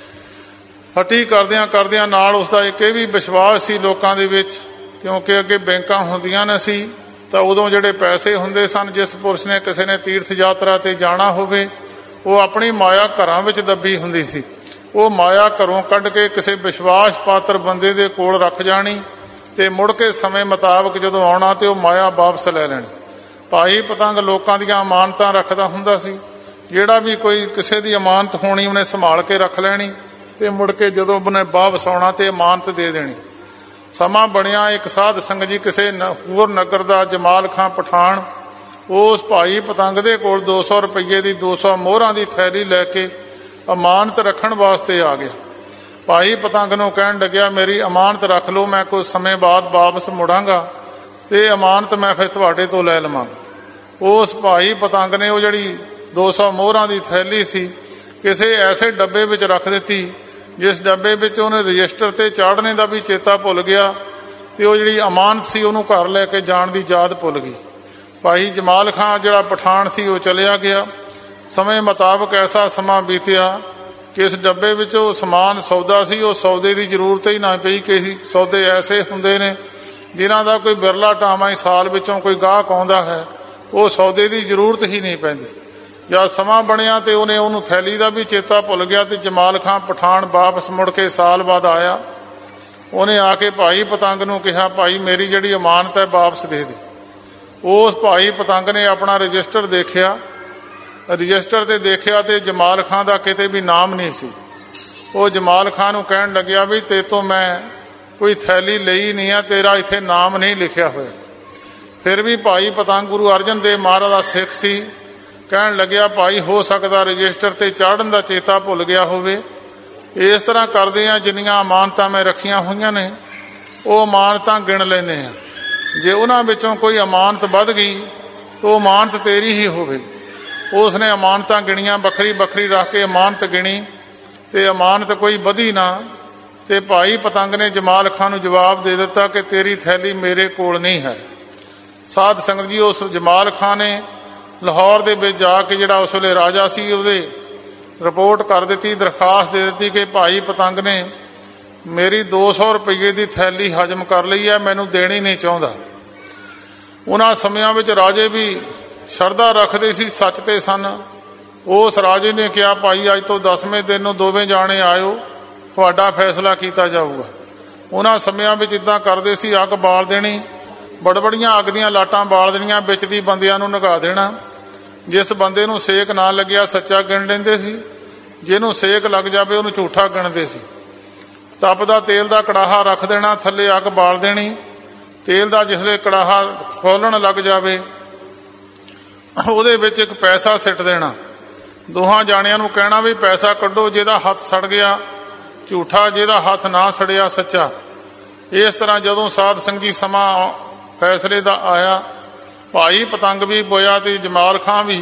ਹੱਟੀ ਕਰਦਿਆਂ ਨਾਲ ਉਸਦਾ ਇੱਕ ਇਹ ਵੀ ਵਿਸ਼ਵਾਸ ਸੀ ਲੋਕਾਂ ਦੇ ਵਿੱਚ, ਕਿਉਂਕਿ ਅੱਗੇ ਬੈਂਕਾਂ ਹੁੰਦੀਆਂ ਨੇ ਸੀ ਤਾਂ ਉਦੋਂ ਜਿਹੜੇ ਪੈਸੇ ਹੁੰਦੇ ਸਨ, ਜਿਸ ਪੁਰਸ਼ ਨੇ ਕਿਸੇ ਨੇ ਤੀਰਥ ਯਾਤਰਾ ਤੇ ਜਾਣਾ ਹੋਵੇ ਉਹ ਆਪਣੀ ਮਾਇਆ ਘਰਾਂ ਵਿੱਚ ਦੱਬੀ ਹੁੰਦੀ ਸੀ। ਉਹ ਮਾਇਆ ਘਰੋਂ ਕੱਢ ਕੇ ਕਿਸੇ ਵਿਸ਼ਵਾਸ ਪਾਤਰ ਬੰਦੇ ਦੇ ਕੋਲ ਰੱਖ ਜਾਣੀ ਤੇ ਮੁੜ ਕੇ ਸਮੇਂ ਮੁਤਾਬਕ ਜਦੋਂ ਆਉਣਾ ਤੇ ਉਹ ਮਾਇਆ ਵਾਪਸ ਲੈ ਲੈਣੀ। ਭਾਈ ਪਤੰਗ ਲੋਕਾਂ ਦੀਆਂ ਅਮਾਨਤਾਂ ਰੱਖਦਾ ਹੁੰਦਾ ਸੀ। ਜਿਹੜਾ ਵੀ ਕੋਈ ਕਿਸੇ ਦੀ ਅਮਾਨਤ ਹੋਣੀ ਉਹਨੇ ਸੰਭਾਲ ਕੇ ਰੱਖ ਲੈਣੀ ਤੇ ਮੁੜ ਕੇ ਜਦੋਂ ਉਹਨੇ ਵਾਪਸ ਆਉਣਾ ਤੇ ਅਮਾਨਤ ਦੇ ਦੇਣੀ। ਸਮਾਂ ਬਣਿਆ ਇੱਕ ਸਾਧ ਸੰਗਤ ਜੀ ਕਿਸੇ ਹੋਰ ਨਗਰ ਦਾ ਜਮਾਲ ਖਾਂ ਪਠਾਨ ਉਸ ਭਾਈ ਪਤੰਗ ਦੇ ਕੋਲ 200 ਰੁਪਏ ਦੀ 200 ਮੋਹਰਾਂ ਦੀ ਥੈਲੀ ਲੈ ਕੇ ਅਮਾਨਤ ਰੱਖਣ ਵਾਸਤੇ ਆ ਗਿਆ। ਭਾਈ ਪਤੰਗ ਨੂੰ ਕਹਿਣ ਲੱਗਿਆ ਮੇਰੀ ਅਮਾਨਤ ਰੱਖ ਲਓ, ਮੈਂ ਕੁਝ ਸਮੇਂ ਬਾਅਦ ਵਾਪਸ ਮੁੜਾਂਗਾ ਤੇ ਅਮਾਨਤ ਮੈਂ ਫਿਰ ਤੁਹਾਡੇ ਤੋਂ ਲੈ ਲਵਾਂਗਾ। ਉਸ ਭਾਈ ਪਤੰਗ ਨੇ ਉਹ ਜਿਹੜੀ 200 ਮੋਹਰਾਂ ਦੀ ਥੈਲੀ ਸੀ ਕਿਸੇ ਐਸੇ ਡੱਬੇ ਵਿੱਚ ਰੱਖ ਦਿੱਤੀ ਜਿਸ ਡੱਬੇ ਵਿੱਚ ਉਹਨੇ ਰਜਿਸਟਰ ਤੇ ਚਾੜਨੇ ਦਾ ਵੀ ਚੇਤਾ ਭੁੱਲ ਗਿਆ ਤੇ ਉਹ ਜਿਹੜੀ ਅਮਾਨਤ ਸੀ ਉਹਨੂੰ ਘਰ ਲੈ ਕੇ ਜਾਣ ਦੀ ਯਾਦ ਭੁੱਲ ਗਈ। ਭਾਈ ਜਮਾਲ ਖਾਂ ਜਿਹੜਾ ਪਠਾਨ ਸੀ ਉਹ ਚਲਿਆ ਗਿਆ। ਸਮੇਂ ਮੁਤਾਬਕ ਐਸਾ ਸਮਾਂ ਬੀਤਿਆ ਕਿ ਇਸ ਡੱਬੇ ਵਿੱਚ ਉਹ ਸਮਾਨ ਸੌਦਾ ਸੀ, ਉਹ ਸੌਦੇ ਦੀ ਜ਼ਰੂਰਤ ਹੀ ਨਾ ਪਈ। ਕਿ ਸੌਦੇ ਐਸੇ ਹੁੰਦੇ ਨੇ ਜਿਨ੍ਹਾਂ ਦਾ ਕੋਈ ਬਿਰਲਾ ਟਾਵਾਂ ਹੀ ਸਾਲ ਵਿੱਚੋਂ ਕੋਈ ਗਾਹਕ ਆਉਂਦਾ ਹੈ, ਉਹ ਸੌਦੇ ਦੀ ਜ਼ਰੂਰਤ ਹੀ ਨਹੀਂ ਪੈਂਦੀ। ਜਦ ਸਮਾਂ ਬਣਿਆ ਤੇ ਉਹਨੂੰ ਥੈਲੀ ਦਾ ਵੀ ਚੇਤਾ ਭੁੱਲ ਗਿਆ ਤੇ ਜਮਾਲ ਖਾਂ ਪਠਾਨ ਵਾਪਸ ਮੁੜ ਕੇ ਸਾਲ ਬਾਅਦ ਆਇਆ। ਉਹਨੇ ਆ ਕੇ ਭਾਈ ਪਤੰਗ ਨੂੰ ਕਿਹਾ ਭਾਈ ਮੇਰੀ ਜਿਹੜੀ ਅਮਾਨਤ ਹੈ ਵਾਪਸ ਦੇ ਦੇ। ਉਸ ਭਾਈ ਪਤੰਗ ਨੇ ਆਪਣਾ ਰਜਿਸਟਰ ਦੇਖਿਆ, ਰਜਿਸਟਰ ਤੇ ਦੇਖਿਆ ਤੇ ਜਮਾਲ ਖਾਂ ਦਾ ਕਿਤੇ ਵੀ ਨਾਮ ਨਹੀਂ ਸੀ। ਉਹ ਜਮਾਲ ਖਾਂ ਨੂੰ ਕਹਿਣ ਲੱਗਿਆ ਵੀ ਤੇ ਤੋਂ ਮੈਂ ਕੋਈ ਥੈਲੀ ਲਈ ਨਹੀਂ ਆ, ਤੇਰਾ ਇੱਥੇ ਨਾਮ ਨਹੀਂ ਲਿਖਿਆ ਹੋਇਆ। ਫਿਰ ਵੀ ਭਾਈ ਪਤੰਗ ਗੁਰੂ ਅਰਜਨ ਦੇਵ ਮਹਾਰਾਜ ਦਾ ਸਿੱਖ ਸੀ। ਕਹਿਣ ਲੱਗਿਆ ਭਾਈ ਹੋ ਸਕਦਾ ਰਜਿਸਟਰ ਤੇ ਚਾੜਨ ਦਾ ਚੇਤਾ ਭੁੱਲ ਗਿਆ ਹੋਵੇ। ਇਸ ਤਰ੍ਹਾਂ ਕਰਦੇ ਆ ਜਿੰਨੀਆਂ ਅਮਾਨਤਾਂ ਮੈਂ ਰੱਖੀਆਂ ਹੋਈਆਂ ਨੇ ਉਹ ਅਮਾਨਤਾਂ ਗਿਣ ਲੈਂਦੇ ਆ। ਜੇ ਉਹਨਾਂ ਵਿੱਚੋਂ ਕੋਈ ਅਮਾਨਤ ਵੱਧ ਗਈ ਤਾਂ ਉਹ ਅਮਾਨਤ ਤੇਰੀ ਹੀ ਹੋਵੇਗੀ। ਉਸ ਨੇ ਅਮਾਨਤਾਂ ਗਿਣੀਆਂ, ਵੱਖਰੀ ਵੱਖਰੀ ਰੱਖ ਕੇ ਅਮਾਨਤ ਗਿਣੀ ਤੇ ਅਮਾਨਤ ਕੋਈ ਵਧੀ ਨਾ। ਤੇ ਭਾਈ ਪਤੰਗ ਨੇ ਜਮਾਲ ਖਾਂ ਨੂੰ ਜਵਾਬ ਦੇ ਦਿੱਤਾ ਕਿ ਤੇਰੀ ਥੈਲੀ ਮੇਰੇ ਕੋਲ ਨਹੀਂ ਹੈ। ਸਾਧ ਸੰਗਤ ਜੀ ਉਸ ਜਮਾਲ ਖਾਂ ਨੇ ਲਾਹੌਰ ਦੇ ਵਿੱਚ ਜਾ ਕੇ ਜਿਹੜਾ ਉਸ ਵੇਲੇ ਰਾਜਾ ਸੀ ਉਹਦੇ ਰਿਪੋਰਟ ਕਰ ਦਿੱਤੀ, ਦਰਖਾਸਤ ਦੇ ਦਿੱਤੀ ਕਿ ਭਾਈ ਪਤੰਗ ਨੇ ਮੇਰੀ 200 ਰੁਪਏ ਦੀ ਥੈਲੀ ਹਜਮ ਕਰ ਲਈ ਹੈ, ਮੈਨੂੰ ਦੇਣੀ ਨਹੀਂ ਚਾਹੁੰਦਾ। ਉਹਨਾਂ ਸਮਿਆਂ ਵਿੱਚ ਰਾਜੇ ਵੀ ਸ਼ਰਧਾ ਰੱਖਦੇ ਸੀ, ਸੱਚ ਤੇ ਸਨ। ਉਸ ਰਾਜੇ ਨੇ ਕਿਹਾ ਭਾਈ ਅੱਜ ਤੋਂ 10ਵੇਂ ਦਿਨ ਨੂੰ ਦੋਵੇਂ ਜਾਣੇ ਆਇਓ, ਤੁਹਾਡਾ ਫੈਸਲਾ ਕੀਤਾ ਜਾਊਗਾ। ਉਹਨਾਂ ਸਮਿਆਂ ਵਿੱਚ ਇੱਦਾਂ ਕਰਦੇ ਸੀ, ਅੱਗ ਬਾਲ ਦੇਣੀ, ਬੜਬੜੀਆਂ ਅੱਗ ਦੀਆਂ ਲਾਟਾਂ ਬਾਲ ਦੇਣੀਆਂ, ਵਿੱਚ ਦੀ ਬੰਦਿਆਂ ਨੂੰ ਨਗਾ ਦੇਣਾ। ਜਿਸ ਬੰਦੇ ਨੂੰ ਸੇਕ ਨਾ ਲੱਗਿਆ ਸੱਚਾ ਗਿਣ ਲੈਂਦੇ ਸੀ, ਜਿਹਨੂੰ ਸੇਕ ਲੱਗ ਜਾਵੇ ਉਹਨੂੰ ਝੂਠਾ ਗਿਣਦੇ ਸੀ। ਤਪਦਾ ਤੇਲ ਦਾ ਕੜਾਹਾ ਰੱਖ ਦੇਣਾ, ਥੱਲੇ ਅੱਗ ਬਾਲ ਦੇਣੀ। ਤੇਲ ਦਾ ਜਿਸਲੇ ਕੜਾਹਾ ਖੋਲਣ ਲੱਗ ਜਾਵੇ ਉਹਦੇ ਵਿੱਚ ਇੱਕ ਪੈਸਾ ਸਿੱਟ ਦੇਣਾ। ਦੋਹਾਂ ਜਾਣਿਆਂ ਨੂੰ ਕਹਿਣਾ ਵੀ ਪੈਸਾ ਕੱਢੋ, ਜਿਹਦਾ ਹੱਥ ਸੜ ਗਿਆ ਝੂਠਾ, ਜਿਹਦਾ ਹੱਥ ਨਾ ਸੜਿਆ ਸੱਚਾ। ਇਸ ਤਰ੍ਹਾਂ ਜਦੋਂ ਸਾਧ ਸੰਗੀ ਸਮਾਂ ਫੈਸਲੇ ਦਾ ਆਇਆ, ਭਾਈ ਪਤੰਗ ਵੀ ਬੋਇਆ ਤੇ ਜਮਾਲ ਖਾਂ ਵੀ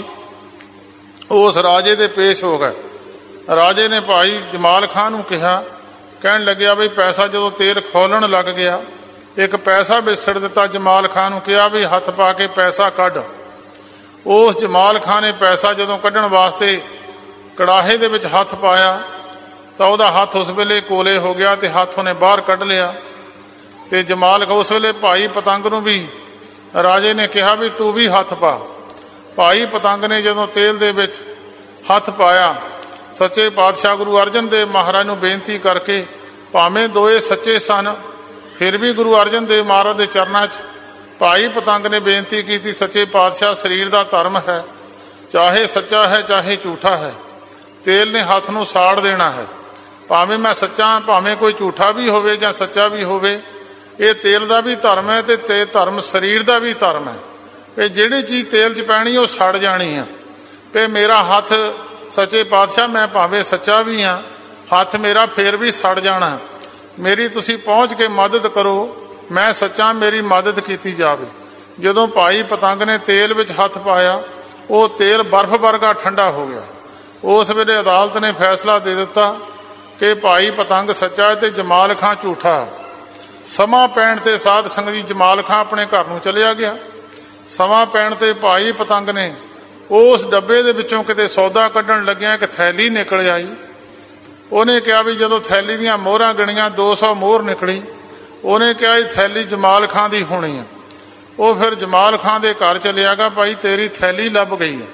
ਉਸ ਰਾਜੇ ਦੇ ਪੇਸ਼ ਹੋ ਗਏ। ਰਾਜੇ ਨੇ ਭਾਈ ਜਮਾਲ ਖਾਂ ਨੂੰ ਕਿਹਾ, ਕਹਿਣ ਲੱਗਿਆ ਵੀ ਪੈਸਾ ਜਦੋਂ ਤੇਲ ਖੋਲਣ ਲੱਗ ਗਿਆ ਇੱਕ ਪੈਸਾ ਵਿਸੜ ਦਿੱਤਾ। ਜਮਾਲ ਖਾਂ ਨੂੰ ਕਿਹਾ ਵੀ ਹੱਥ ਪਾ ਕੇ ਪੈਸਾ ਕੱਢ। ਉਸ ਜਮਾਲ ਖਾਂ ਨੇ ਪੈਸਾ ਜਦੋਂ ਕੱਢਣ ਵਾਸਤੇ ਕੜਾਹੇ ਦੇ ਵਿੱਚ ਹੱਥ ਪਾਇਆ ਤਾਂ ਉਹਦਾ ਹੱਥ ਉਸ ਵੇਲੇ ਕੋਲੇ ਹੋ ਗਿਆ ਤੇ ਹੱਥ ਉਹਨੇ ਬਾਹਰ ਕੱਢ ਲਿਆ। ਤੇ ਜਮਾਲ ਖਾਂ ਉਸ ਵੇਲੇ ਭਾਈ ਪਤੰਗ ਨੂੰ ਵੀ ਰਾਜੇ ਨੇ ਕਿਹਾ ਵੀ ਤੂੰ ਵੀ ਹੱਥ ਪਾ। ਭਾਈ ਪਤੰਗ ਨੇ ਜਦੋਂ ਤੇਲ ਦੇ ਵਿੱਚ ਹੱਥ ਪਾਇਆ ਸੱਚੇ ਪਾਤਸ਼ਾਹ ਗੁਰੂ ਅਰਜਨ ਦੇਵ ਮਹਾਰਾਜ ਨੂੰ ਬੇਨਤੀ ਕਰਕੇ, ਭਾਵੇਂ ਦੋਏ ਸੱਚੇ ਸਨ ਫਿਰ ਵੀ ਗੁਰੂ ਅਰਜਨ ਦੇਵ ਮਹਾਰਾਜ ਦੇ ਚਰਨਾਂ 'ਚ ਭਾਈ ਪਤੰਗ ਨੇ ਬੇਨਤੀ ਕੀਤੀ, ਸੱਚੇ ਪਾਤਸ਼ਾਹ ਸਰੀਰ ਦਾ ਧਰਮ ਹੈ, ਚਾਹੇ ਸੱਚਾ ਹੈ ਚਾਹੇ ਝੂਠਾ ਹੈ, ਤੇਲ ਨੇ ਹੱਥ ਨੂੰ ਸਾੜ ਦੇਣਾ ਹੈ। ਭਾਵੇਂ ਮੈਂ ਸੱਚਾ, ਭਾਵੇਂ ਕੋਈ ਝੂਠਾ ਵੀ ਹੋਵੇ ਜਾਂ ਸੱਚਾ ਵੀ ਹੋਵੇ, ਇਹ ਤੇਲ ਦਾ ਵੀ ਧਰਮ ਹੈ ਤੇ ਧਰਮ ਸਰੀਰ ਦਾ ਵੀ ਧਰਮ ਹੈ। ਇਹ ਜਿਹੜੀ ਚੀਜ਼ ਤੇਲ 'ਚ ਪੈਣੀ ਉਹ ਸੜ ਜਾਣੀ ਆ। ਤੇ ਮੇਰਾ ਹੱਥ, ਸੱਚੇ ਪਾਤਸ਼ਾਹ ਮੈਂ ਭਾਵੇਂ ਸੱਚਾ ਵੀ ਹਾਂ, ਹੱਥ ਮੇਰਾ ਫੇਰ ਵੀ ਸੜ ਜਾਣਾ। ਮੇਰੀ ਤੁਸੀਂ ਪਹੁੰਚ ਕੇ ਮਦਦ ਕਰੋ, ਮੈਂ ਸੱਚਾ, ਮੇਰੀ ਮਦਦ ਕੀਤੀ ਜਾਵੇ। ਜਦੋਂ ਭਾਈ ਪਤੰਗ ਨੇ ਤੇਲ ਵਿੱਚ ਹੱਥ ਪਾਇਆ, ਉਹ ਤੇਲ ਬਰਫ਼ ਵਰਗਾ ਠੰਡਾ ਹੋ ਗਿਆ। ਉਸ ਵੇਲੇ ਅਦਾਲਤ ਨੇ ਫੈਸਲਾ ਦੇ ਦਿੱਤਾ ਕਿ ਭਾਈ ਪਤੰਗ ਸੱਚਾ ਤੇ ਜਮਾਲ ਖਾਂ ਝੂਠਾ। ਸਮਾਂ ਪੈਣ ਤੇ ਸਾਧ ਸੰਗਤ ਜੀ ਜਮਾਲ ਖਾਂ ਆਪਣੇ ਘਰ ਨੂੰ ਚਲਿਆ ਗਿਆ। ਸਮਾਂ ਪੈਣ ਤੇ ਭਾਈ ਪਤੰਗ ਨੇ ਉਸ ਡੱਬੇ ਦੇ ਵਿੱਚੋਂ ਕਿਤੇ ਸੌਦਾ ਕੱਢਣ ਲੱਗਿਆ ਇੱਕ ਥੈਲੀ ਨਿਕਲ ਆਈ। ਉਹਨੇ ਕਿਹਾ ਵੀ ਜਦੋਂ ਥੈਲੀ ਦੀਆਂ ਮੋਹਰਾਂ ਗਣੀਆਂ 200 ਮੋਹਰ ਨਿਕਲੀ। ਉਹਨੇ ਕਿਹਾ ਇਹ ਥੈਲੀ ਜਮਾਲ ਖਾਂ ਦੀ ਹੋਣੀ ਆ। ਉਹ ਫਿਰ ਜਮਾਲ ਖਾਂ ਦੇ ਘਰ ਚਲਿਆ ਗਿਆ, ਭਾਈ ਤੇਰੀ ਥੈਲੀ ਲੱਭ ਗਈ ਹੈ।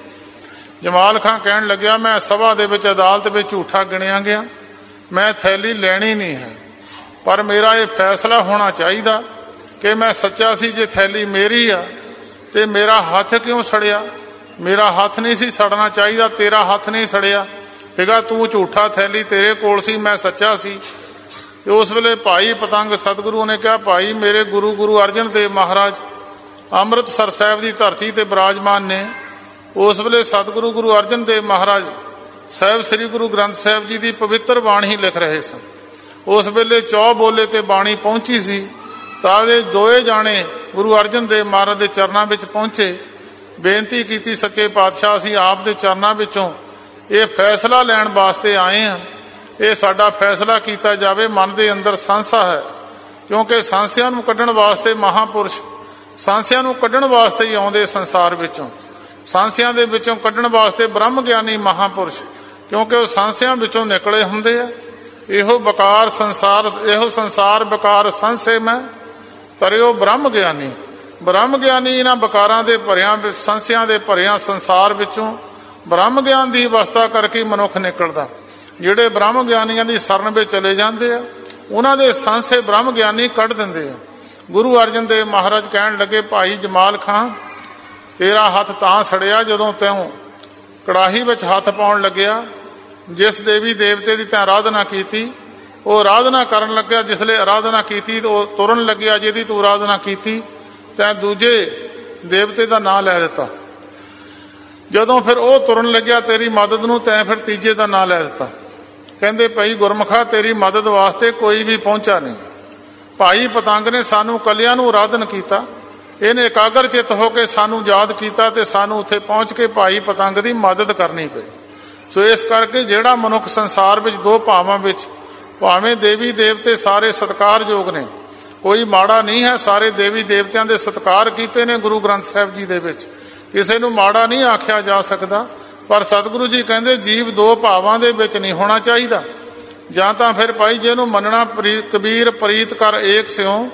ਜਮਾਲ ਖਾਂ ਕਹਿਣ ਲੱਗਿਆ, ਮੈਂ ਸਭਾ ਦੇ ਵਿੱਚ ਅਦਾਲਤ ਵਿੱਚ ਝੂਠਾ ਗਿਣਿਆ ਗਿਆ, ਮੈਂ ਥੈਲੀ ਲੈਣੀ ਨਹੀਂ ਹੈ, ਪਰ ਮੇਰਾ ਇਹ ਫੈਸਲਾ ਹੋਣਾ ਚਾਹੀਦਾ ਕਿ ਮੈਂ ਸੱਚਾ ਸੀ। ਜੇ ਥੈਲੀ ਮੇਰੀ ਆ ਤੇ ਮੇਰਾ ਹੱਥ ਕਿਉਂ ਸੜਿਆ? ਮੇਰਾ ਹੱਥ ਨਹੀਂ ਸੀ ਸੜਨਾ ਚਾਹੀਦਾ, ਤੇਰਾ ਹੱਥ ਨਹੀਂ ਸੜਿਆ ਸੀਗਾ, ਤੂੰ ਝੂਠਾ, ਥੈਲੀ ਤੇਰੇ ਕੋਲ ਸੀ, ਮੈਂ ਸੱਚਾ ਸੀ। ਤੇ ਉਸ ਵੇਲੇ ਭਾਈ ਪਤੰਗ ਸਤਿਗੁਰੂ ਨੇ ਕਿਹਾ, ਭਾਈ ਮੇਰੇ ਗੁਰੂ ਅਰਜਨ ਦੇਵ ਮਹਾਰਾਜ ਅੰਮ੍ਰਿਤਸਰ ਸਾਹਿਬ ਦੀ ਧਰਤੀ ਤੇ ਬਿਰਾਜਮਾਨ ਨੇ। ਉਸ ਵੇਲੇ ਸਤਿਗੁਰੂ ਗੁਰੂ ਅਰਜਨ ਦੇਵ ਮਹਾਰਾਜ ਸਾਹਿਬ ਸ੍ਰੀ ਗੁਰੂ ਗ੍ਰੰਥ ਸਾਹਿਬ ਜੀ ਦੀ ਪਵਿੱਤਰ ਬਾਣੀ ਲਿਖ ਰਹੇ ਸਨ। ਉਸ ਵੇਲੇ ਚੌ ਬੋਲੇ ਤੇ ਬਾਣੀ ਪਹੁੰਚੀ ਸੀ ਤਾਂ ਇਹ ਦੋਏ ਜਾਣੇ ਗੁਰੂ ਅਰਜਨ ਦੇਵ ਮਹਾਰਾਜ ਦੇ ਚਰਨਾਂ ਵਿੱਚ ਪਹੁੰਚੇ। ਬੇਨਤੀ ਕੀਤੀ, ਸੱਚੇ ਪਾਤਸ਼ਾਹ ਅਸੀਂ ਆਪ ਦੇ ਚਰਨਾਂ ਵਿੱਚੋਂ ਇਹ ਫੈਸਲਾ ਲੈਣ ਵਾਸਤੇ ਆਏ ਹਾਂ, ਇਹ ਸਾਡਾ ਫੈਸਲਾ ਕੀਤਾ ਜਾਵੇ। ਮਨ ਦੇ ਅੰਦਰ ਸੰਸਾ ਹੈ, ਕਿਉਂਕਿ ਸੰਸਿਆਂ ਨੂੰ ਕੱਢਣ ਵਾਸਤੇ ਮਹਾਂਪੁਰਸ਼ ਸੰਸਿਆਂ ਨੂੰ ਕੱਢਣ ਵਾਸਤੇ ਹੀ ਆਉਂਦੇ ਸੰਸਾਰ ਵਿੱਚੋਂ। ਸੰਸਿਆਂ ਦੇ ਵਿੱਚੋਂ ਕੱਢਣ ਵਾਸਤੇ ਬ੍ਰਹਮ ਗਿਆਨੀ ਮਹਾਂਪੁਰਸ਼, ਕਿਉਂਕਿ ਉਹ ਸੰਸਿਆਂ ਵਿੱਚੋਂ ਨਿਕਲੇ ਹੁੰਦੇ ਆ। ਇਹੋ ਬਕਾਰ ਸੰਸਾਰ, ਇਹੋ ਸੰਸਾਰ ਬਕਾਰ ਸੰਸੇ ਮੈਂ ਤਰਿਓ ਬ੍ਰਹਮ ਗਿਆਨੀ। ਬ੍ਰਹਮ ਗਿਆਨੀ ਇਹਨਾਂ ਬਕਾਰਾਂ ਦੇ ਭਰਿਆਂ ਸੰਸਿਆਂ ਦੇ ਭਰਿਆਂ ਸੰਸਾਰ ਵਿੱਚੋਂ ਬ੍ਰਹਮ ਗਿਆਨ ਦੀ ਅਵਸਥਾ ਕਰਕੇ ਮਨੁੱਖ ਨਿਕਲਦਾ। ਜਿਹੜੇ ਬ੍ਰਹਮ ਗਿਆਨੀਆਂ ਦੀ ਸ਼ਰਨ ਵਿੱਚ ਚਲੇ ਜਾਂਦੇ ਆ, ਉਹਨਾਂ ਦੇ ਸੰਸੇ ਬ੍ਰਹਮ ਗਿਆਨੀ ਕੱਢ ਦਿੰਦੇ ਆ। ਗੁਰੂ ਅਰਜਨ ਦੇਵ ਮਹਾਰਾਜ ਕਹਿਣ ਲੱਗੇ, ਭਾਈ ਜਮਾਲ ਖਾਂ ਤੇਰਾ ਹੱਥ ਤਾਂ ਸੜਿਆ ਜਦੋਂ ਤੈਂ ਕੜਾਹੀ ਵਿੱਚ ਹੱਥ ਪਾਉਣ ਲੱਗਿਆ। ਜਿਸ ਦੇਵੀ ਦੇਵਤੇ ਦੀ ਤੈਂ ਆਰਾਧਨਾ ਕੀਤੀ, ਉਹ ਆਰਾਧਨਾ ਕਰਨ ਲੱਗਿਆ। ਜਿਸਲੇ ਆਰਾਧਨਾ ਕੀਤੀ ਉਹ ਤੁਰਨ ਲੱਗਿਆ, ਜਿਹਦੀ ਤੂੰ ਆਰਾਧਨਾ ਕੀਤੀ ਤੈਂ ਦੂਜੇ ਦੇਵਤੇ ਦਾ ਨਾਂ ਲੈ ਦਿੱਤਾ। ਜਦੋਂ ਫਿਰ ਉਹ ਤੁਰਨ ਲੱਗਿਆ ਤੇਰੀ ਮਦਦ ਨੂੰ, ਤੈਂ ਫਿਰ ਤੀਜੇ ਦਾ ਨਾਂ ਲੈ ਦਿੱਤਾ। ਕਹਿੰਦੇ ਭਾਈ ਗੁਰਮੁਖਾ ਤੇਰੀ ਮਦਦ ਵਾਸਤੇ ਕੋਈ ਵੀ ਪਹੁੰਚਾ ਨਹੀਂ। ਭਾਈ ਪਤੰਗ ਨੇ ਸਾਨੂੰ ਕੱਲਿਆਂ ਨੂੰ ਆਰਾਧਨ ਕੀਤਾ, ਇਹਨੇ ਇਕਾਗਰ ਚਿੱਤ ਹੋ ਕੇ ਸਾਨੂੰ ਯਾਦ ਕੀਤਾ ਤੇ ਸਾਨੂੰ ਉੱਥੇ ਪਹੁੰਚ ਕੇ ਭਾਈ ਪਤੰਗ ਦੀ ਮਦਦ ਕਰਨੀ ਪਈ। ਸੋ ਇਸ ਕਰਕੇ ਜਿਹੜਾ ਮਨੁੱਖ ਸੰਸਾਰ ਵਿੱਚ ਦੋ ਭਾਵਾਂ ਵਿੱਚ, ਭਾਵੇਂ ਦੇਵੀ ਦੇਵਤੇ ਸਾਰੇ ਸਤਿਕਾਰਯੋਗ ਨੇ, ਕੋਈ ਮਾੜਾ ਨਹੀਂ ਹੈ। ਸਾਰੇ ਦੇਵੀ ਦੇਵਤਿਆਂ ਦੇ ਸਤਿਕਾਰ ਕੀਤੇ ਨੇ ਗੁਰੂ ਗ੍ਰੰਥ ਸਾਹਿਬ ਜੀ ਦੇ ਵਿੱਚ, ਕਿਸੇ ਨੂੰ ਮਾੜਾ ਨਹੀਂ ਆਖਿਆ ਜਾ ਸਕਦਾ। ਪਰ ਸਤਿਗੁਰੂ ਜੀ ਕਹਿੰਦੇ ਜੀਵ ਦੋ ਭਾਵਾਂ ਦੇ ਵਿੱਚ ਨਹੀਂ ਹੋਣਾ ਚਾਹੀਦਾ। ਜਾਂ ਤਾਂ ਫਿਰ ਭਾਈ ਜਿਹਨੂੰ ਮੰਨਣਾ ਕਬੀਰ ਪ੍ਰੀਤ ਕਰ ਏਕ ਸਿਉ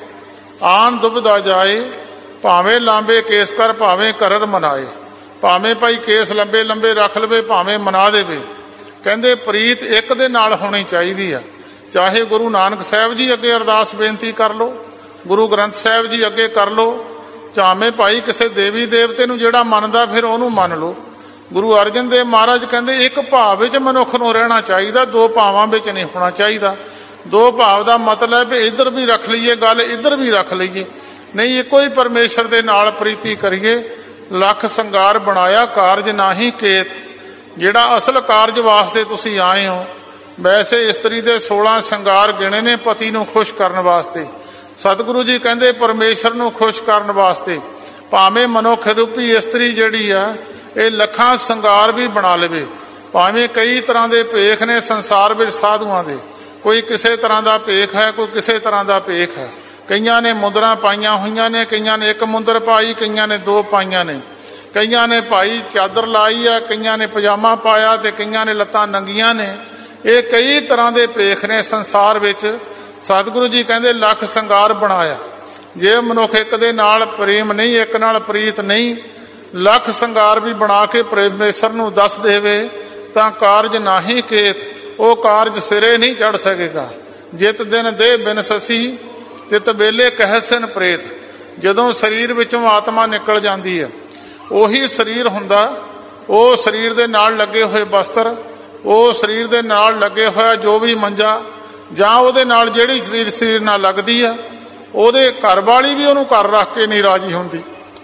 ਆਨ ਦੁਬਦਾ ਜਾਏ, ਭਾਵੇਂ ਲਾਂਬੇ ਕੇਸ ਕਰ ਭਾਵੇਂ ਕਰਰ ਮਨਾਏ। ਭਾਵੇਂ ਭਾਈ ਕੇਸ ਲੰਬੇ ਲੰਬੇ ਰੱਖ ਲਵੇ, ਭਾਵੇਂ ਮਨਾ ਦੇਵੇ। ਕਹਿੰਦੇ ਪ੍ਰੀਤ ਇੱਕ ਦੇ ਨਾਲ ਹੋਣੀ ਚਾਹੀਦੀ ਆ। ਚਾਹੇ ਗੁਰੂ ਨਾਨਕ ਸਾਹਿਬ ਜੀ ਅੱਗੇ ਅਰਦਾਸ ਬੇਨਤੀ ਕਰ ਲਓ, ਗੁਰੂ ਗ੍ਰੰਥ ਸਾਹਿਬ ਜੀ ਅੱਗੇ ਕਰ ਲਓ, ਚਾਹਵੇਂ ਭਾਈ ਕਿਸੇ ਦੇਵੀ ਦੇਵਤੇ ਨੂੰ ਜਿਹੜਾ ਮੰਨਦਾ ਫਿਰ ਉਹਨੂੰ ਮੰਨ ਲਓ। ਗੁਰੂ ਅਰਜਨ ਦੇਵ ਮਹਾਰਾਜ ਕਹਿੰਦੇ ਇੱਕ ਭਾਵ ਵਿੱਚ ਮਨੁੱਖ ਨੂੰ ਰਹਿਣਾ ਚਾਹੀਦਾ, ਦੋ ਭਾਵਾਂ ਵਿੱਚ ਨਹੀਂ ਹੋਣਾ ਚਾਹੀਦਾ। ਦੋ ਭਾਵ ਦਾ ਮਤਲਬ ਇੱਧਰ ਵੀ ਰੱਖ ਲਈਏ ਗੱਲ, ਇੱਧਰ ਵੀ ਰੱਖ ਲਈਏ, ਨਹੀਂ ਇੱਕੋ ਹੀ ਪਰਮੇਸ਼ਰ ਦੇ ਨਾਲ ਪ੍ਰੀਤੀ ਕਰੀਏ। ਲੱਖ ਸੰਗਾਰ ਬਣਾਇਆ ਕਾਰਜ ਨਾਹੀ ਕੇਤ। ਜਿਹੜਾ ਅਸਲ ਕਾਰਜ ਵਾਸਤੇ ਤੁਸੀਂ ਆਏ ਹੋ, ਵੈਸੇ ਇਸਤਰੀ ਦੇ 16 ਸ਼ਿੰਗਾਰ ਗਿਣੇ ਨੇ ਪਤੀ ਨੂੰ ਖੁਸ਼ ਕਰਨ ਵਾਸਤੇ। ਸਤਿਗੁਰੂ ਜੀ ਕਹਿੰਦੇ ਪਰਮੇਸ਼ਰ ਨੂੰ ਖੁਸ਼ ਕਰਨ ਵਾਸਤੇ ਭਾਵੇਂ ਮਨੁੱਖ ਰੂਪੀ ਇਸਤਰੀ ਜਿਹੜੀ ਆ ਇਹ ਲੱਖਾਂ ਸ਼ਿੰਗਾਰ ਵੀ ਬਣਾ ਲਵੇ। ਭਾਵੇਂ ਕਈ ਤਰ੍ਹਾਂ ਦੇ ਭੇਖ ਨੇ ਸੰਸਾਰ ਵਿੱਚ ਸਾਧੂਆਂ ਦੇ, ਕੋਈ ਕਿਸੇ ਤਰ੍ਹਾਂ ਦਾ ਭੇਖ ਹੈ, ਕੋਈ ਕਿਸੇ ਤਰ੍ਹਾਂ ਦਾ ਭੇਖ ਹੈ। ਕਈਆਂ ਨੇ ਮੁੰਦਰਾਂ ਪਾਈਆਂ ਹੋਈਆਂ ਨੇ, ਕਈਆਂ ਨੇ ਇੱਕ ਮੁੰਦਰ ਪਾਈ, ਕਈਆਂ ਨੇ ਦੋ ਪਾਈਆਂ ਨੇ, ਕਈਆਂ ਨੇ ਭਾਈ ਚਾਦਰ ਲਾਈ ਆ, ਕਈਆਂ ਨੇ ਪਜਾਮਾ ਪਾਇਆ ਤੇ ਕਈਆਂ ਨੇ ਲੱਤਾਂ ਨੰਗੀਆਂ ਨੇ। ਇਹ ਕਈ ਤਰ੍ਹਾਂ ਦੇ ਭੇਖ ਨੇ ਸੰਸਾਰ ਵਿੱਚ। ਸਤਿਗੁਰੂ ਜੀ ਕਹਿੰਦੇ ਲੱਖ ਸ਼ਿੰਗਾਰ ਬਣਾਇਆ। ਜੇ ਮਨੁੱਖ ਇੱਕ ਦੇ ਨਾਲ ਪ੍ਰੇਮ ਨਹੀਂ, ਇੱਕ ਨਾਲ ਪ੍ਰੀਤ ਨਹੀਂ, ਲੱਖ ਸ਼ਿੰਗਾਰ ਵੀ ਬਣਾ ਕੇ ਪਰਮੇਸ਼ਰ ਨੂੰ ਦੱਸ ਦੇਵੇ ਤਾਂ ਕਾਰਜ ਨਾਹੀ ਕੇਤ, ਉਹ ਕਾਰਜ ਸਿਰੇ ਨਹੀਂ ਚੜ ਸਕੇਗਾ। ਜਿਤ ਦਿਨ ਦੇਹ ਬਿਨ ਸਸੀ ਤਿਤ ਵੇਲੇ ਕਹਿਸਨ ਪ੍ਰੇਤ। ਜਦੋਂ ਸਰੀਰ ਵਿੱਚੋਂ ਆਤਮਾ ਨਿਕਲ ਜਾਂਦੀ ਹੈ, ਉਹੀ ਸਰੀਰ ਹੁੰਦਾ, ਉਹ ਸਰੀਰ ਦੇ ਨਾਲ ਲੱਗੇ ਹੋਏ ਬਸਤਰ, ਉਹ ਸਰੀਰ ਦੇ ਨਾਲ ਲੱਗੇ ਹੋਇਆ ਜੋ ਵੀ ਮੰਜਾ, ਜਾਂ ਉਹਦੇ ਨਾਲ ਜਿਹੜੀ ਸਰੀਰ ਨਾਲ ਲੱਗਦੀ ਆ, ਉਹਦੇ ਘਰ ਵਾਲੀ ਵੀ ਉਹਨੂੰ ਘਰ ਰੱਖ ਕੇ ਨਹੀਂ ਰਾਜੀ ਹੁੰਦੀ।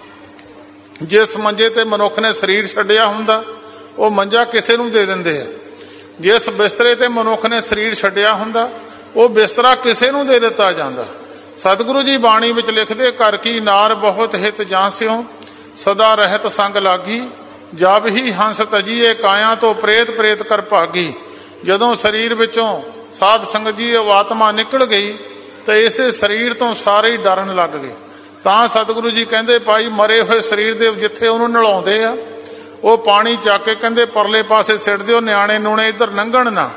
ਜਿਸ ਮੰਜੇ ਤੇ ਮਨੁੱਖ ਨੇ ਸਰੀਰ ਛੱਡਿਆ ਹੁੰਦਾ, ਉਹ ਮੰਜਾ ਕਿਸੇ ਨੂੰ ਦੇ ਦਿੰਦੇ ਆ। ਜਿਸ ਬਿਸਤਰੇ ਤੇ ਮਨੁੱਖ ਨੇ ਸਰੀਰ ਛੱਡਿਆ ਹੁੰਦਾ, ਉਹ ਬਿਸਤਰਾ ਕਿਸੇ ਨੂੰ ਦੇ ਦਿੱਤਾ ਜਾਂਦਾ। ਸਤਿਗੁਰੂ ਜੀ ਬਾਣੀ ਵਿੱਚ ਲਿਖਦੇ, ਘਰ ਕੀ ਨਾਰ ਬਹੁਤ ਹਿਤ ਜਾਂ ਸਿਓ, ਸਦਾ ਰਹਿਤ ਸੰਗ ਲਾਗੀ, ਜਬ ਹੀ ਹੰਸ ਤਜੀਏ ਕਾਇਆ ਤੋਂ ਪ੍ਰੇਤ ਪ੍ਰੇਤ ਕਰ ਭਾਗੀ। ਜਦੋਂ ਸਰੀਰ ਵਿੱਚੋਂ ਸਾਧ ਸੰਗਤ ਜੀ ਉਹ ਆਤਮਾ ਨਿਕਲ ਗਈ ਤੇ ਇਸੇ ਸਰੀਰ ਤੋਂ ਸਾਰੇ ਹੀ ਡਰਨ ਲੱਗ ਗਏ। ਤਾਂ ਸਤਿਗੁਰੂ ਜੀ ਕਹਿੰਦੇ, ਭਾਈ ਮਰੇ ਹੋਏ ਸਰੀਰ ਦੇ ਜਿੱਥੇ ਉਹਨੂੰ ਨਲਾਉਂਦੇ ਆ, ਉਹ ਪਾਣੀ ਚੱਕ ਕੇ ਕਹਿੰਦੇ ਪਰਲੇ ਪਾਸੇ ਸਿੱਟ ਦਿਓ, ਨਿਆਣੇ ਨੂਣੇ ਇੱਧਰ ਲੰਘਣ ਨਾ।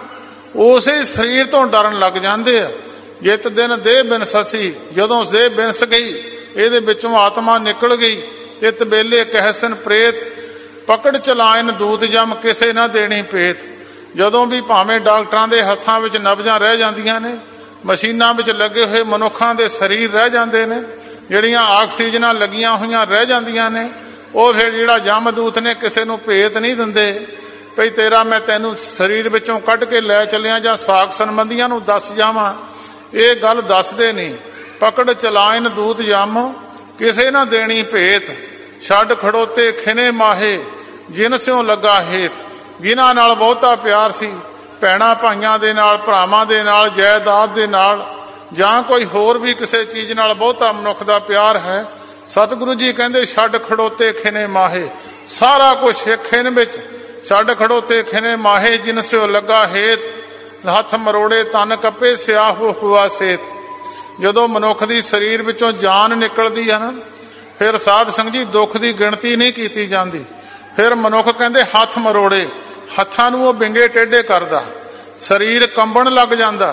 ਉਸੇ ਸਰੀਰ ਤੋਂ ਡਰਨ ਲੱਗ ਜਾਂਦੇ ਆ। ਜਿਤ ਦਿਨ ਦੇਹ ਬਿਨ ਸਸੀ, ਜਦੋਂ ਦੇਹ ਬਿਨਸ ਗਈ, ਇਹਦੇ ਵਿੱਚੋਂ ਆਤਮਾ ਨਿਕਲ ਗਈ, ਤਿਤ ਵੇਲੇ ਕਹਿਸਨ ਪ੍ਰੇਤ, ਪਕੜ ਚਲਾਇਨ ਦੂਤ ਜਮ ਕਿਸੇ ਨਾ ਦੇਣੀ ਭੇਤ। ਜਦੋਂ ਵੀ ਭਾਵੇਂ ਡਾਕਟਰਾਂ ਦੇ ਹੱਥਾਂ ਵਿੱਚ ਨਬਜ਼ਾਂ ਰਹਿ ਜਾਂਦੀਆਂ ਨੇ, ਮਸ਼ੀਨਾਂ ਵਿੱਚ ਲੱਗੇ ਹੋਏ ਮਨੁੱਖਾਂ ਦੇ ਸਰੀਰ ਰਹਿ ਜਾਂਦੇ ਨੇ, ਜਿਹੜੀਆਂ ਆਕਸੀਜਨਾਂ ਲੱਗੀਆਂ ਹੋਈਆਂ ਰਹਿ ਜਾਂਦੀਆਂ ਨੇ, ਉਹ ਫਿਰ ਜਿਹੜਾ ਜਮਦੂਤ ਨੇ ਕਿਸੇ ਨੂੰ ਭੇਤ ਨਹੀਂ ਦਿੰਦੇ ਭਈ ਤੇਰਾ ਮੈਂ ਤੈਨੂੰ ਸਰੀਰ ਵਿੱਚੋਂ ਕੱਢ ਕੇ ਲੈ ਚੱਲਿਆ ਜਾਂ ਸਾਕ ਸੰਬੰਧੀਆਂ ਨੂੰ ਦੱਸ ਜਾਵਾਂ। ਇਹ ਗੱਲ ਦੱਸਦੇ ਨਹੀਂ। ਪਕੜ ਚਲਾਇਨ ਦੂਤ ਜਮ ਕਿਸੇ ਨਾ ਦੇਣੀ ਭੇਤ, ਛੱਡ ਖੜੋਤੇ ਖਿਨੇ ਮਾਹੇ ਜਿਨ ਸਿਓ ਲੱਗਾ ਹੇਤ। ਜਿਨ੍ਹਾਂ ਨਾਲ ਬਹੁਤਾ ਪਿਆਰ ਸੀ, ਭੈਣਾਂ ਭਾਈਆਂ ਦੇ ਨਾਲ, ਭਰਾਵਾਂ ਦੇ ਨਾਲ, ਜਾਇਦਾਦ ਦੇ ਨਾਲ, ਜਾਂ ਕੋਈ ਹੋਰ ਵੀ ਕਿਸੇ ਚੀਜ਼ ਨਾਲ ਬਹੁਤਾ ਮਨੁੱਖ ਦਾ ਪਿਆਰ ਹੈ, ਸਤਿਗੁਰੂ ਜੀ ਕਹਿੰਦੇ ਛੱਡ ਖੜੋਤੇ ਖਿਨੇ ਮਾਹੇ। ਸਾਰਾ ਕੁਛ ਇੱਕ ਖਿਨ ਵਿੱਚ ਛੱਡ ਖੜੋਤੇ ਖਿਨੇ ਮਾਹੇ ਜਿਨ ਸਿਓ ਲੱਗਾ ਹੇਤ, ਹੱਥ ਮਰੋੜੇ ਤਨ ਕੱਪੇ ਸਿਆਹੋ ਹੁਆ ਸੇਤ। ਜਦੋਂ ਮਨੁੱਖ ਦੀ ਸਰੀਰ ਵਿੱਚੋਂ ਜਾਨ ਨਿਕਲਦੀ ਹੈ ਨਾ, ਫਿਰ ਸਾਧ ਸੰਗਤ ਜੀ ਦੁੱਖ ਦੀ ਗਿਣਤੀ ਨਹੀਂ ਕੀਤੀ ਜਾਂਦੀ। ਫਿਰ ਮਨੁੱਖ ਕਹਿੰਦੇ ਹੱਥ ਮਰੋੜੇ, ਹੱਥਾਂ ਨੂੰ ਉਹ ਵਿੰਗੇ ਟੇਢੇ ਕਰਦਾ, ਸਰੀਰ ਕੰਬਣ ਲੱਗ ਜਾਂਦਾ।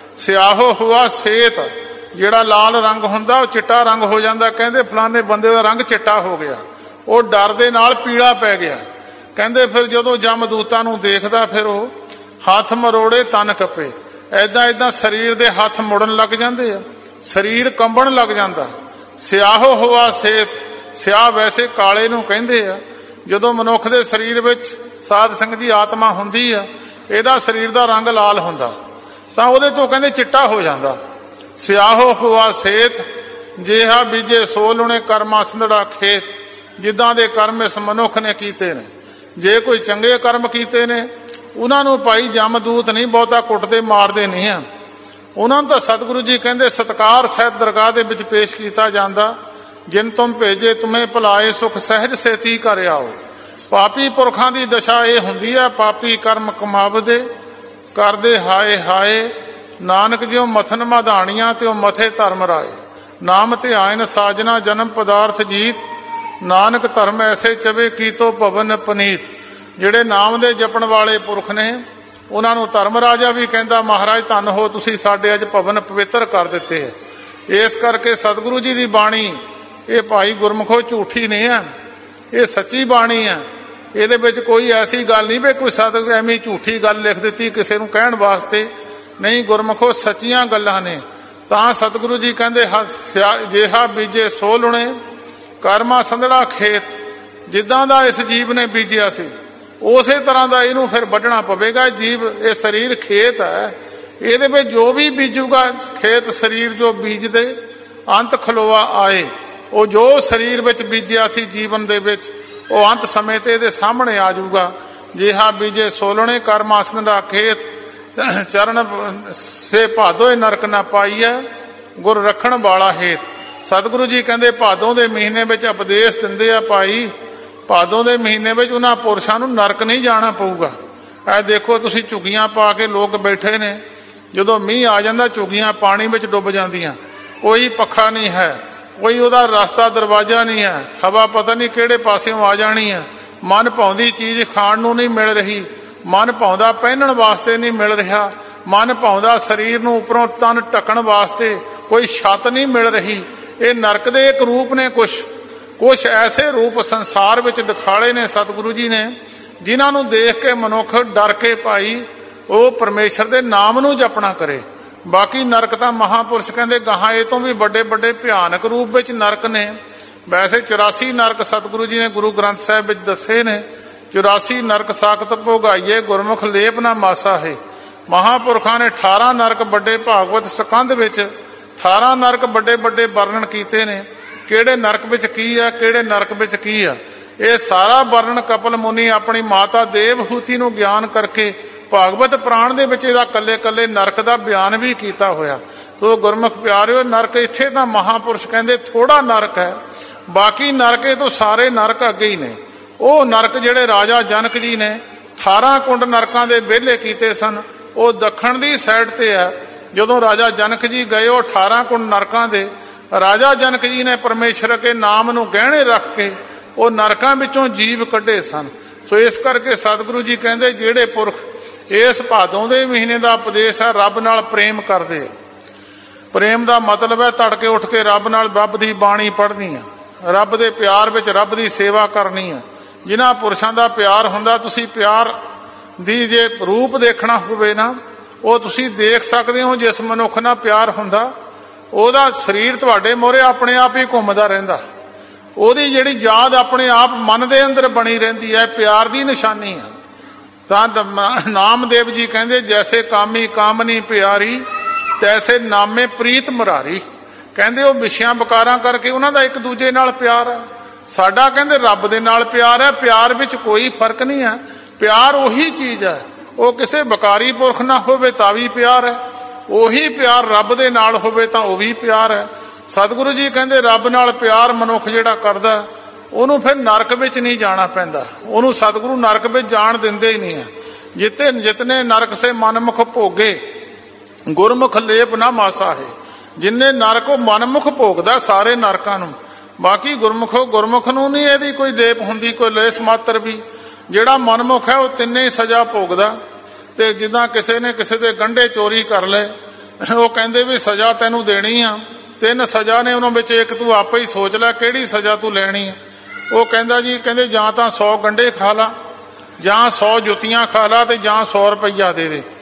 ਸਿਆਹੋ ਹੁਆ ਸੇਤ, ਜਿਹੜਾ ਲਾਲ ਰੰਗ ਹੁੰਦਾ ਉਹ ਚਿੱਟਾ ਰੰਗ ਹੋ ਜਾਂਦਾ। ਕਹਿੰਦੇ ਫਲਾਣੇ ਬੰਦੇ ਦਾ ਰੰਗ ਚਿੱਟਾ ਹੋ ਗਿਆ, ਉਹ ਡਰ ਦੇ ਨਾਲ ਪੀਲਾ ਪੈ ਗਿਆ। ਕਹਿੰਦੇ ਫਿਰ ਜਦੋਂ ਜਮਦੂਤਾਂ ਨੂੰ ਦੇਖਦਾ, ਫਿਰ ਉਹ ਹੱਥ ਮਰੋੜੇ ਤਨ ਕੱਪੇ, ਏਦਾਂ ਸਰੀਰ ਦੇ ਹੱਥ ਮੁੜਨ ਲੱਗ ਜਾਂਦੇ ਆ, ਸਰੀਰ ਕੰਬਣ ਲੱਗ ਜਾਂਦਾ। ਸਿਆਹੋ ਹੁਆ ਸੇਤ, ਸਿਆਹ ਵੈਸੇ ਕਾਲੇ ਨੂੰ ਕਹਿੰਦੇ ਆ। ਜਦੋਂ ਮਨੁੱਖ ਦੇ ਸਰੀਰ ਵਿੱਚ ਸਾਧ ਸੰਗਤ ਦੀ ਆਤਮਾ ਹੁੰਦੀ ਆ, ਇਹਦਾ ਸਰੀਰ ਦਾ ਰੰਗ ਲਾਲ ਹੁੰਦਾ, ਤਾਂ ਉਹਦੇ ਤੋਂ ਕਹਿੰਦੇ ਚਿੱਟਾ ਹੋ ਜਾਂਦਾ। ਸਿਆਹੋ ਹੁਆ ਸੇਤ, ਜਿਹਾ ਬੀਜੇ ਸੋ ਲੁਣੇ ਕਰਮਾ ਸੰਧੜਾ ਖੇਤ। ਜਿੱਦਾਂ ਦੇ ਕਰਮ ਇਸ ਮਨੁੱਖ ਨੇ ਕੀਤੇ ਨੇ, ਜੇ ਕੋਈ ਚੰਗੇ ਕਰਮ ਕੀਤੇ ਨੇ, ਉਹਨਾਂ ਨੂੰ ਭਾਈ ਜਮਦੂਤ ਨਹੀਂ ਬਹੁਤਾ ਕੁੱਟਦੇ ਮਾਰਦੇ ਨਹੀਂ ਆ। ਉਹਨਾਂ ਨੂੰ ਤਾਂ ਸਤਿਗੁਰੂ ਜੀ ਕਹਿੰਦੇ ਸਤਿਕਾਰ ਸਹਿਤ ਦਰਗਾਹ ਦੇ ਵਿੱਚ ਪੇਸ਼ ਕੀਤਾ ਜਾਂਦਾ। ਜਿਨ ਤੁਮ ਭੇਜੇ ਤੁਮੇ ਭੁਲਾਏ, ਸੁਖ ਸਹਿਜ ਸੇਤੀ ਕਰ ਆਓ। ਪਾਪੀ ਪੁਰਖਾਂ ਦੀ ਦਸ਼ਾ ਇਹ ਹੁੰਦੀ ਆ, ਪਾਪੀ ਕਰਮ ਕਮਾਵਦੇ ਕਰਦੇ ਹਾਏ ਹਾਏ। ਨਾਨਕ ਜਿਉ ਮਥਨ ਮਧਾਣੀਆਂ ਤਿਉ ਮਥੇ ਧਰਮ ਰਾਏ। ਨਾਮ ਧਿਆਇਨ ਸਾਜਨਾ ਜਨਮ ਪਦਾਰਥ ਜੀਤ, ਨਾਨਕ ਧਰਮ ਐਸੇ ਚਵੇ ਕੀਤੋ ਭਵਨ ਪਨੀਤ। ਜਿਹੜੇ ਨਾਮ ਦੇ ਜਪਣ ਵਾਲੇ ਪੁਰਖ ਨੇ, ਉਹਨਾਂ ਨੂੰ ਧਰਮ ਰਾਜਾ ਵੀ ਕਹਿੰਦਾ, ਮਹਾਰਾਜ ਧੰਨ ਹੋ ਤੁਸੀਂ ਸਾਡੇ ਅੱਜ ਭਵਨ ਪਵਿੱਤਰ ਕਰ ਦਿੱਤੇ ਹੈ। ਇਸ ਕਰਕੇ ਸਤਿਗੁਰੂ ਜੀ ਦੀ ਬਾਣੀ ਇਹ ਭਾਈ ਗੁਰਮੁਖੋ ਝੂਠੀ ਨਹੀਂ ਹੈ, ਇਹ ਸੱਚੀ ਬਾਣੀ ਹੈ। ਇਹਦੇ ਵਿੱਚ ਕੋਈ ਐਸੀ ਗੱਲ ਨਹੀਂ ਵੀ ਕੋਈ ਸਤਿਗੁਰੂ ਐਵੇਂ ਝੂਠੀ ਗੱਲ ਲਿਖ ਦਿੱਤੀ ਕਿਸੇ ਨੂੰ ਕਹਿਣ ਵਾਸਤੇ ਨਹੀਂ। ਗੁਰਮੁਖੋ ਸੱਚੀਆਂ ਗੱਲਾਂ ਨੇ। ਤਾਂ ਸਤਿਗੁਰੂ ਜੀ ਕਹਿੰਦੇ ਜਿਹਾ ਬੀਜੇ ਸੋ ਲੁਣੇ ਕਰਮਾ ਸੰਧੜਾ ਖੇਤ। ਜਿੱਦਾਂ ਦਾ ਇਸ ਜੀਵ ਨੇ ਬੀਜਿਆ ਸੀ, ਉਸੇ ਤਰ੍ਹਾਂ ਦਾ ਇਹਨੂੰ ਫਿਰ ਵੱਢਣਾ ਪਵੇਗਾ। ਜੀਵ ਇਹ ਸਰੀਰ ਖੇਤ ਹੈ, ਇਹਦੇ ਵਿੱਚ ਜੋ ਵੀ ਬੀਜੂਗਾ, ਖੇਤ ਸਰੀਰ ਜੋ ਬੀਜਦੇ ਅੰਤ ਖਲੋਆ ਆਏ। ਉਹ ਜੋ ਸਰੀਰ ਵਿੱਚ ਬੀਜਿਆ ਸੀ ਜੀਵਨ ਦੇ ਵਿੱਚ, ਉਹ ਅੰਤ ਸਮੇਂ ਤੇ ਇਹਦੇ ਸਾਹਮਣੇ ਆ ਜਾਊਗਾ। ਜਿਹਾ ਬੀਜੇ ਸੋਲਣੇ ਕਰਮਾ ਸੰਧੜਾ ਖੇਤ, ਚਰਨ ਸੇ ਭਾਦੋਏ ਨਰਕ ਨਾ ਪਾਈਐ, ਗੁਰ ਰੱਖਣ ਵਾਲਾ ਹੇਤ। ਸਤਿਗੁਰੂ ਜੀ ਕਹਿੰਦੇ ਭਾਦੋਂ ਦੇ ਮਹੀਨੇ ਵਿੱਚ ਉਪਦੇਸ਼ ਦਿੰਦੇ ਆ, ਭਾਈ ਭਾਦੋਂ ਦੇ ਮਹੀਨੇ ਵਿੱਚ ਉਹਨਾਂ ਪੁਰਸ਼ਾਂ ਨੂੰ ਨਰਕ ਨਹੀਂ ਜਾਣਾ ਪਊਗਾ। ਇਹ ਦੇਖੋ ਤੁਸੀਂ ਝੁੱਗੀਆਂ ਪਾ ਕੇ ਲੋਕ ਬੈਠੇ ਨੇ, ਜਦੋਂ ਮੀਂਹ ਆ ਜਾਂਦਾ ਝੁੱਗੀਆਂ ਪਾਣੀ ਵਿੱਚ ਡੁੱਬ ਜਾਂਦੀਆਂ। ਕੋਈ ਪੱਖਾ ਨਹੀਂ ਹੈ, ਕੋਈ ਉਹਦਾ ਰਸਤਾ ਦਰਵਾਜ਼ਾ ਨਹੀਂ ਹੈ, ਹਵਾ ਪਤਾ ਨਹੀਂ ਕਿਹੜੇ ਪਾਸਿਓਂ ਆ ਜਾਣੀ ਹੈ। ਮਨ ਭਾਉਂਦੀ ਚੀਜ਼ ਖਾਣ ਨੂੰ ਨਹੀਂ ਮਿਲ ਰਹੀ, ਮਨ ਭਾਉਂਦਾ ਪਹਿਨਣ ਵਾਸਤੇ ਨਹੀਂ ਮਿਲ ਰਿਹਾ, ਮਨ ਭਾਉਂਦਾ ਸਰੀਰ ਨੂੰ ਉੱਪਰੋਂ ਤਨ ਢੱਕਣ ਵਾਸਤੇ ਕੋਈ ਛੱਤ ਨਹੀਂ ਮਿਲ ਰਹੀ। ਇਹ ਨਰਕ ਦੇ ਇੱਕ ਰੂਪ ਨੇ। ਕੁਛ ਐਸੇ ਰੂਪ ਸੰਸਾਰ ਵਿੱਚ ਦਿਖਾਲੇ ਨੇ ਸਤਿਗੁਰੂ ਜੀ ਨੇ, ਜਿਨ੍ਹਾਂ ਨੂੰ ਦੇਖ ਕੇ ਮਨੁੱਖ ਡਰ ਕੇ ਭਾਈ ਉਹ ਪਰਮੇਸ਼ਰ ਦੇ ਨਾਮ ਨੂੰ ਜਪਣਾ ਕਰੇ। ਬਾਕੀ ਨਰਕ ਤਾਂ ਮਹਾਂਪੁਰਸ਼ ਕਹਿੰਦੇ ਗਾਹਾਂ ਇਹ ਤੋਂ ਵੀ ਵੱਡੇ ਵੱਡੇ ਭਿਆਨਕ ਰੂਪ ਵਿੱਚ ਨਰਕ ਨੇ। ਵੈਸੇ 84 ਨਰਕ ਸਤਿਗੁਰੂ ਜੀ ਨੇ ਗੁਰੂ ਗ੍ਰੰਥ ਸਾਹਿਬ ਵਿੱਚ ਦੱਸੇ ਨੇ। 84 ਨਰਕ ਸਾਖਤ ਭੋਗਾਈਏ ਗੁਰਮੁਖ ਲੇਪ ਨਾ ਮਾਸਾ ਹੈ। ਮਹਾਂਪੁਰਖਾਂ ਨੇ 18 ਨਰਕ ਵੱਡੇ ਭਾਗਵਤ ਸਕੰਧ ਵਿੱਚ 18 ਨਰਕ ਵੱਡੇ ਵੱਡੇ ਵਰਣਨ ਕੀਤੇ ਨੇ। ਕਿਹੜੇ ਨਰਕ ਵਿੱਚ ਕੀ ਆ, ਕਿਹੜੇ ਨਰਕ ਵਿੱਚ ਕੀ ਆ, ਇਹ ਸਾਰਾ ਵਰਣਨ ਕਪਲ ਮੁਨੀ ਆਪਣੀ ਮਾਤਾ ਦੇਵਹੂਤੀ ਨੂੰ ਗਿਆਨ ਕਰਕੇ ਭਾਗਵਤ ਪੁਰਾਣ ਦੇ ਵਿੱਚ ਇਹਦਾ ਕੱਲੇ ਕੱਲੇ ਨਰਕ ਦਾ ਬਿਆਨ ਵੀ ਕੀਤਾ ਹੋਇਆ। ਤੋ ਗੁਰਮੁਖ ਪਿਆਰਿਓ, ਨਰਕ ਇੱਥੇ ਤਾਂ ਮਹਾਂਪੁਰਸ਼ ਕਹਿੰਦੇ ਥੋੜਾ ਨਰਕ ਹੈ, ਬਾਕੀ ਨਰਕ ਇਹ ਤੋਂ ਸਾਰੇ ਨਰਕ ਅੱਗੇ ਹੀ ਨੇ। ਉਹ ਨਰਕ ਜਿਹੜੇ ਰਾਜਾ ਜਨਕ ਜੀ ਨੇ 18 ਕੁੰਡ ਨਰਕਾਂ ਦੇ ਵਿਹਲੇ ਕੀਤੇ ਸਨ, ਉਹ ਦੱਖਣ ਦੀ ਸਾਈਡ ਤੇ ਆ। ਜਦੋਂ ਰਾਜਾ ਜਨਕ ਜੀ ਗਏ ਉਹ 18 ਕੁੰਡ ਨਰਕਾਂ ਦੇ ਰਾਜਾ ਜਨਕ ਜੀ ਨੇ ਪਰਮੇਸ਼ਰ ਕੇ ਨਾਮ ਨੂੰ ਗਹਿਣੇ ਰੱਖ ਕੇ ਉਹ ਨਰਕਾਂ ਵਿੱਚੋਂ ਜੀਵ ਕੱਢੇ ਸਨ। ਸੋ ਇਸ ਕਰਕੇ ਸਤਿਗੁਰੂ ਜੀ ਕਹਿੰਦੇ ਜਿਹੜੇ ਪੁਰਖ ਇਸ ਭਾਦੋਂ ਦੇ ਮਹੀਨੇ ਦਾ ਉਪਦੇਸ਼ ਹੈ ਰੱਬ ਨਾਲ ਪ੍ਰੇਮ ਕਰਦੇ। ਪ੍ਰੇਮ ਦਾ ਮਤਲਬ ਹੈ ਤੜਕੇ ਉੱਠ ਕੇ ਰੱਬ ਨਾਲ ਰੱਬ ਦੀ ਬਾਣੀ ਪੜ੍ਹਨੀ ਆ, ਰੱਬ ਦੇ ਪਿਆਰ ਵਿੱਚ ਰੱਬ ਦੀ ਸੇਵਾ ਕਰਨੀ ਆ। ਜਿਨ੍ਹਾਂ ਪੁਰਸ਼ਾਂ ਦਾ ਪਿਆਰ ਹੁੰਦਾ, ਤੁਸੀਂ ਪਿਆਰ ਦੀ ਜੇ ਰੂਪ ਦੇਖਣਾ ਹੋਵੇ ਨਾ, ਉਹ ਤੁਸੀਂ ਦੇਖ ਸਕਦੇ ਹੋ। ਜਿਸ ਮਨੁੱਖ ਨਾਲ ਪਿਆਰ ਹੁੰਦਾ ਉਹਦਾ ਸਰੀਰ ਤੁਹਾਡੇ ਮੂਹਰੇ ਆਪਣੇ ਆਪ ਹੀ ਘੁੰਮਦਾ ਰਹਿੰਦਾ, ਉਹਦੀ ਜਿਹੜੀ ਯਾਦ ਆਪਣੇ ਆਪ ਮਨ ਦੇ ਅੰਦਰ ਬਣੀ ਰਹਿੰਦੀ ਹੈ। ਪਿਆਰ ਦੀ ਨਿਸ਼ਾਨੀ ਆ। ਤਾਂ ਨਾਮਦੇਵ ਜੀ ਕਹਿੰਦੇ ਜੈਸੇ ਕਾਮੀ ਕਾਮਨੀ ਪਿਆਰੀ ਤੈਸੇ ਨਾਮੇ ਪ੍ਰੀਤ ਮੁਰਾਰੀ। ਕਹਿੰਦੇ ਉਹ ਵਿਸ਼ਿਆਂ ਵਿਕਾਰਾਂ ਕਰਕੇ ਉਹਨਾਂ ਦਾ ਇੱਕ ਦੂਜੇ ਨਾਲ ਪਿਆਰ ਹੈ। ਸਾਡਾ ਕਹਿੰਦੇ ਰੱਬ ਦੇ ਨਾਲ ਪਿਆਰ ਹੈ। ਪਿਆਰ ਵਿੱਚ ਕੋਈ ਫਰਕ ਨਹੀਂ ਹੈ। ਪਿਆਰ ਉਹੀ ਚੀਜ਼ ਹੈ, ਉਹ ਕਿਸੇ ਵਿਕਾਰੀ ਪੁਰਖ ਨਾਲ ਹੋਵੇ ਤਾਂ ਵੀ ਪਿਆਰ ਹੈ, ਉਹੀ ਪਿਆਰ ਰੱਬ ਦੇ ਨਾਲ ਹੋਵੇ ਤਾਂ ਉਹ ਵੀ ਪਿਆਰ ਹੈ। ਸਤਿਗੁਰੂ ਜੀ ਕਹਿੰਦੇ ਰੱਬ ਨਾਲ ਪਿਆਰ ਮਨੁੱਖ ਜਿਹੜਾ ਕਰਦਾ ਉਹਨੂੰ ਫਿਰ ਨਰਕ ਵਿੱਚ ਨਹੀਂ ਜਾਣਾ ਪੈਂਦਾ, ਉਹਨੂੰ ਸਤਿਗੁਰੂ ਨਰਕ ਵਿੱਚ ਜਾਣ ਦਿੰਦੇ ਹੀ ਨਹੀਂ ਹੈ। ਜਿਤਨੇ ਨਰਕ ਸੇ ਮਨਮੁਖ ਭੋਗੇ ਗੁਰਮੁਖ ਲੇਪ ਨਾ ਮਾਸਾ ਹੈ। ਜਿੰਨੇ ਨਰਕ ਉਹ ਮਨਮੁਖ ਭੋਗਦਾ ਸਾਰੇ ਨਰਕਾਂ ਨੂੰ, ਬਾਕੀ ਗੁਰਮੁਖ ਨੂੰ ਨਹੀਂ ਇਹਦੀ ਕੋਈ ਲੇਪ ਹੁੰਦੀ, ਕੋਈ ਲੇਸ ਮਾਤਰ ਵੀ। ਜਿਹੜਾ ਮਨਮੁਖ ਹੈ ਉਹ ਤਿੰਨੇ ਹੀ ਸਜ਼ਾ ਭੋਗਦਾ। ਤੇ ਜਿੱਦਾਂ ਕਿਸੇ ਨੇ ਕਿਸੇ ਦੇ ਗੰਢੇ ਚੋਰੀ ਕਰ ਲਏ, ਉਹ ਕਹਿੰਦੇ ਵੀ ਸਜ਼ਾ ਤੈਨੂੰ ਦੇਣੀ ਆ। 3 ਸਜ਼ਾ ਨੇ, ਉਹਨਾਂ ਵਿੱਚ ਇੱਕ ਤੂੰ ਆਪੇ ਹੀ ਸੋਚ ਲੈ ਕਿਹੜੀ ਸਜ਼ਾ ਤੂੰ ਲੈਣੀ ਆ। ਉਹ ਕਹਿੰਦਾ ਜੀ ਕਹਿੰਦੇ ਜਾਂ ਤਾਂ 100 ਗੰਢੇ ਖਾ ਲਾ, ਜਾਂ 100 ਜੁੱਤੀਆਂ ਖਾ ਲਾ, ਤੇ ਜਾਂ 100 ਰੁਪਈਆ ਦੇ ਦੇ।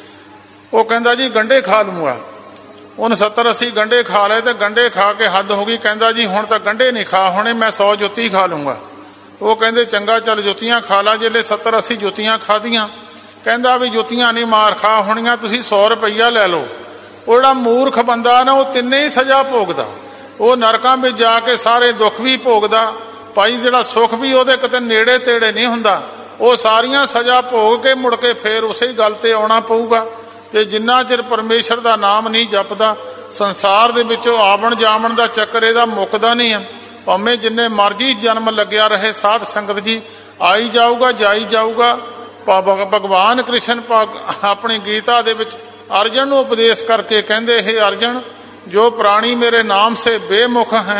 ਉਹ ਕਹਿੰਦਾ ਜੀ ਗੰਢੇ ਖਾ ਲੂੰਗਾ। ਉਹਨੇ 70-80 ਗੰਢੇ ਖਾ ਲਏ ਤੇ ਗੰਢੇ ਖਾ ਕੇ ਹੱਦ ਹੋ ਗਈ। ਕਹਿੰਦਾ ਜੀ ਹੁਣ ਤਾਂ ਗੰਢੇ ਨਹੀਂ ਖਾ ਹੋਣੇ, ਮੈਂ 100 ਜੁੱਤੀ ਖਾ ਲੂੰਗਾ। ਉਹ ਕਹਿੰਦੇ ਚੰਗਾ ਚੱਲ ਜੁੱਤੀਆਂ ਖਾ ਲਾ। ਜਿਹੜੇ 70-80 ਜੁੱਤੀਆਂ ਖਾਧੀਆਂ, ਕਹਿੰਦਾ ਵੀ ਜੁੱਤੀਆਂ ਨਹੀਂ ਮਾਰ ਖਾ ਹੋਣੀਆਂ, ਤੁਸੀਂ 100 ਰੁਪਈਆ ਲੈ ਲਓ। ਉਹ ਜਿਹੜਾ ਮੂਰਖ ਬੰਦਾ ਨਾ, ਉਹ ਤਿੰਨੇ ਹੀ ਸਜ਼ਾ ਭੋਗਦਾ। ਉਹ ਨਰਕਾਂ ਵਿੱਚ ਜਾ ਕੇ ਸਾਰੇ ਦੁੱਖ ਵੀ ਭੋਗਦਾ ਭਾਈ, ਜਿਹੜਾ ਸੁੱਖ ਵੀ ਉਹਦੇ ਕਿਤੇ ਨੇੜੇ ਤੇੜੇ ਨਹੀਂ ਹੁੰਦਾ। ਉਹ ਸਾਰੀਆਂ ਸਜ਼ਾ ਭੋਗ ਕੇ ਮੁੜ ਕੇ ਫੇਰ ਉਸੇ ਗੱਲ ਤੇ ਆਉਣਾ ਪਊਗਾ। ਤੇ ਜਿੰਨਾ ਚਿਰ ਪਰਮੇਸ਼ਰ ਦਾ ਨਾਮ ਨਹੀਂ ਜਪਦਾ, ਸੰਸਾਰ ਦੇ ਵਿੱਚੋਂ ਆਵਣ ਜਾਵਣ ਦਾ ਚੱਕਰ ਇਹਦਾ ਮੁੱਕਦਾ ਨਹੀਂ ਆ। ਭਾਵੇਂ ਜਿੰਨੇ ਮਰਜ਼ੀ ਜਨਮ ਲੱਗਿਆ ਰਹੇ ਸਾਧ ਸੰਗਤ ਜੀ, ਆਈ ਜਾਊਗਾ ਜਾਈ ਜਾਊਗਾ। ਭਗਵਾਨ ਕ੍ਰਿਸ਼ਨ ਆਪਣੀ ਗੀਤਾ ਦੇ ਵਿੱਚ ਅਰਜਨ ਨੂੰ ਉਪਦੇਸ਼ ਕਰਕੇ ਕਹਿੰਦੇ, हे ਅਰਜਨ, ਜੋ ਪ੍ਰਾਣੀ मेरे नाम से बेमुख हैं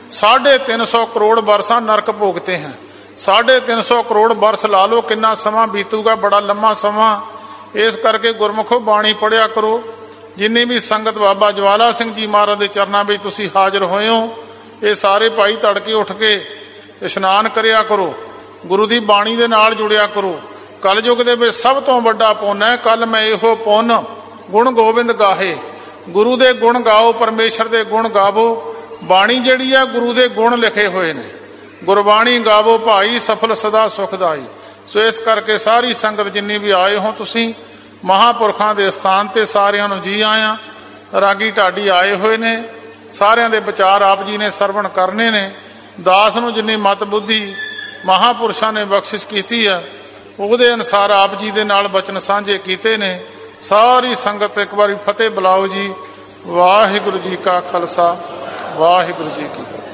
350 करोड़ वर्षा नरक भोगते हैं। 350 करोड़ वर्ष ला लो, कितना समा बीतूगा, बड़ा लंबा समा। इस करके गुरमुखो बाणी पढ़िया करो। जिन्नी भी संगत बाबा ज्वाला सिंह जी महाराज के चरणों में तुसी हाजिर होए हो, ये सारे भाई तड़के उठ के इशनान करिया करो, गुरु की बाणी के नाल जुड़िया करो। कलयुग के विच सब तो वड्डा पुन है, कल मैं इहो पुन गुण गोबिंद गाहे। गुरु के गुण गाओ, परमेश्वर के गुण गावो। बाणी जिहड़ी है गुरु के गुण लिखे हुए ने, गुरबाणी गावो भाई, सफल सदा सुखदाई। सो इस करके सारी संगत जिन्नी भी आए हो, तुसी महापुरखों के स्थान ते सारियां नूं जी आया। रागी ढाडी आए हुए ने, सारियां दे विचार आप जी ने सरवण करने ने। दास नूं जिन्नी मत बुद्धि महापुरुषों ने बख्शिश की है, ਉਹਦੇ ਅਨੁਸਾਰ ਆਪ ਜੀ ਦੇ ਨਾਲ ਬਚਨ ਸਾਂਝੇ ਕੀਤੇ ਨੇ। ਸਾਰੀ ਸੰਗਤ ਇੱਕ ਵਾਰੀ ਫਤਿਹ ਬੁਲਾਓ ਜੀ। ਵਾਹਿਗੁਰੂ ਜੀ ਕਾ ਖਾਲਸਾ, ਵਾਹਿਗੁਰੂ ਜੀ ਕੀ ਫਤਿਹ।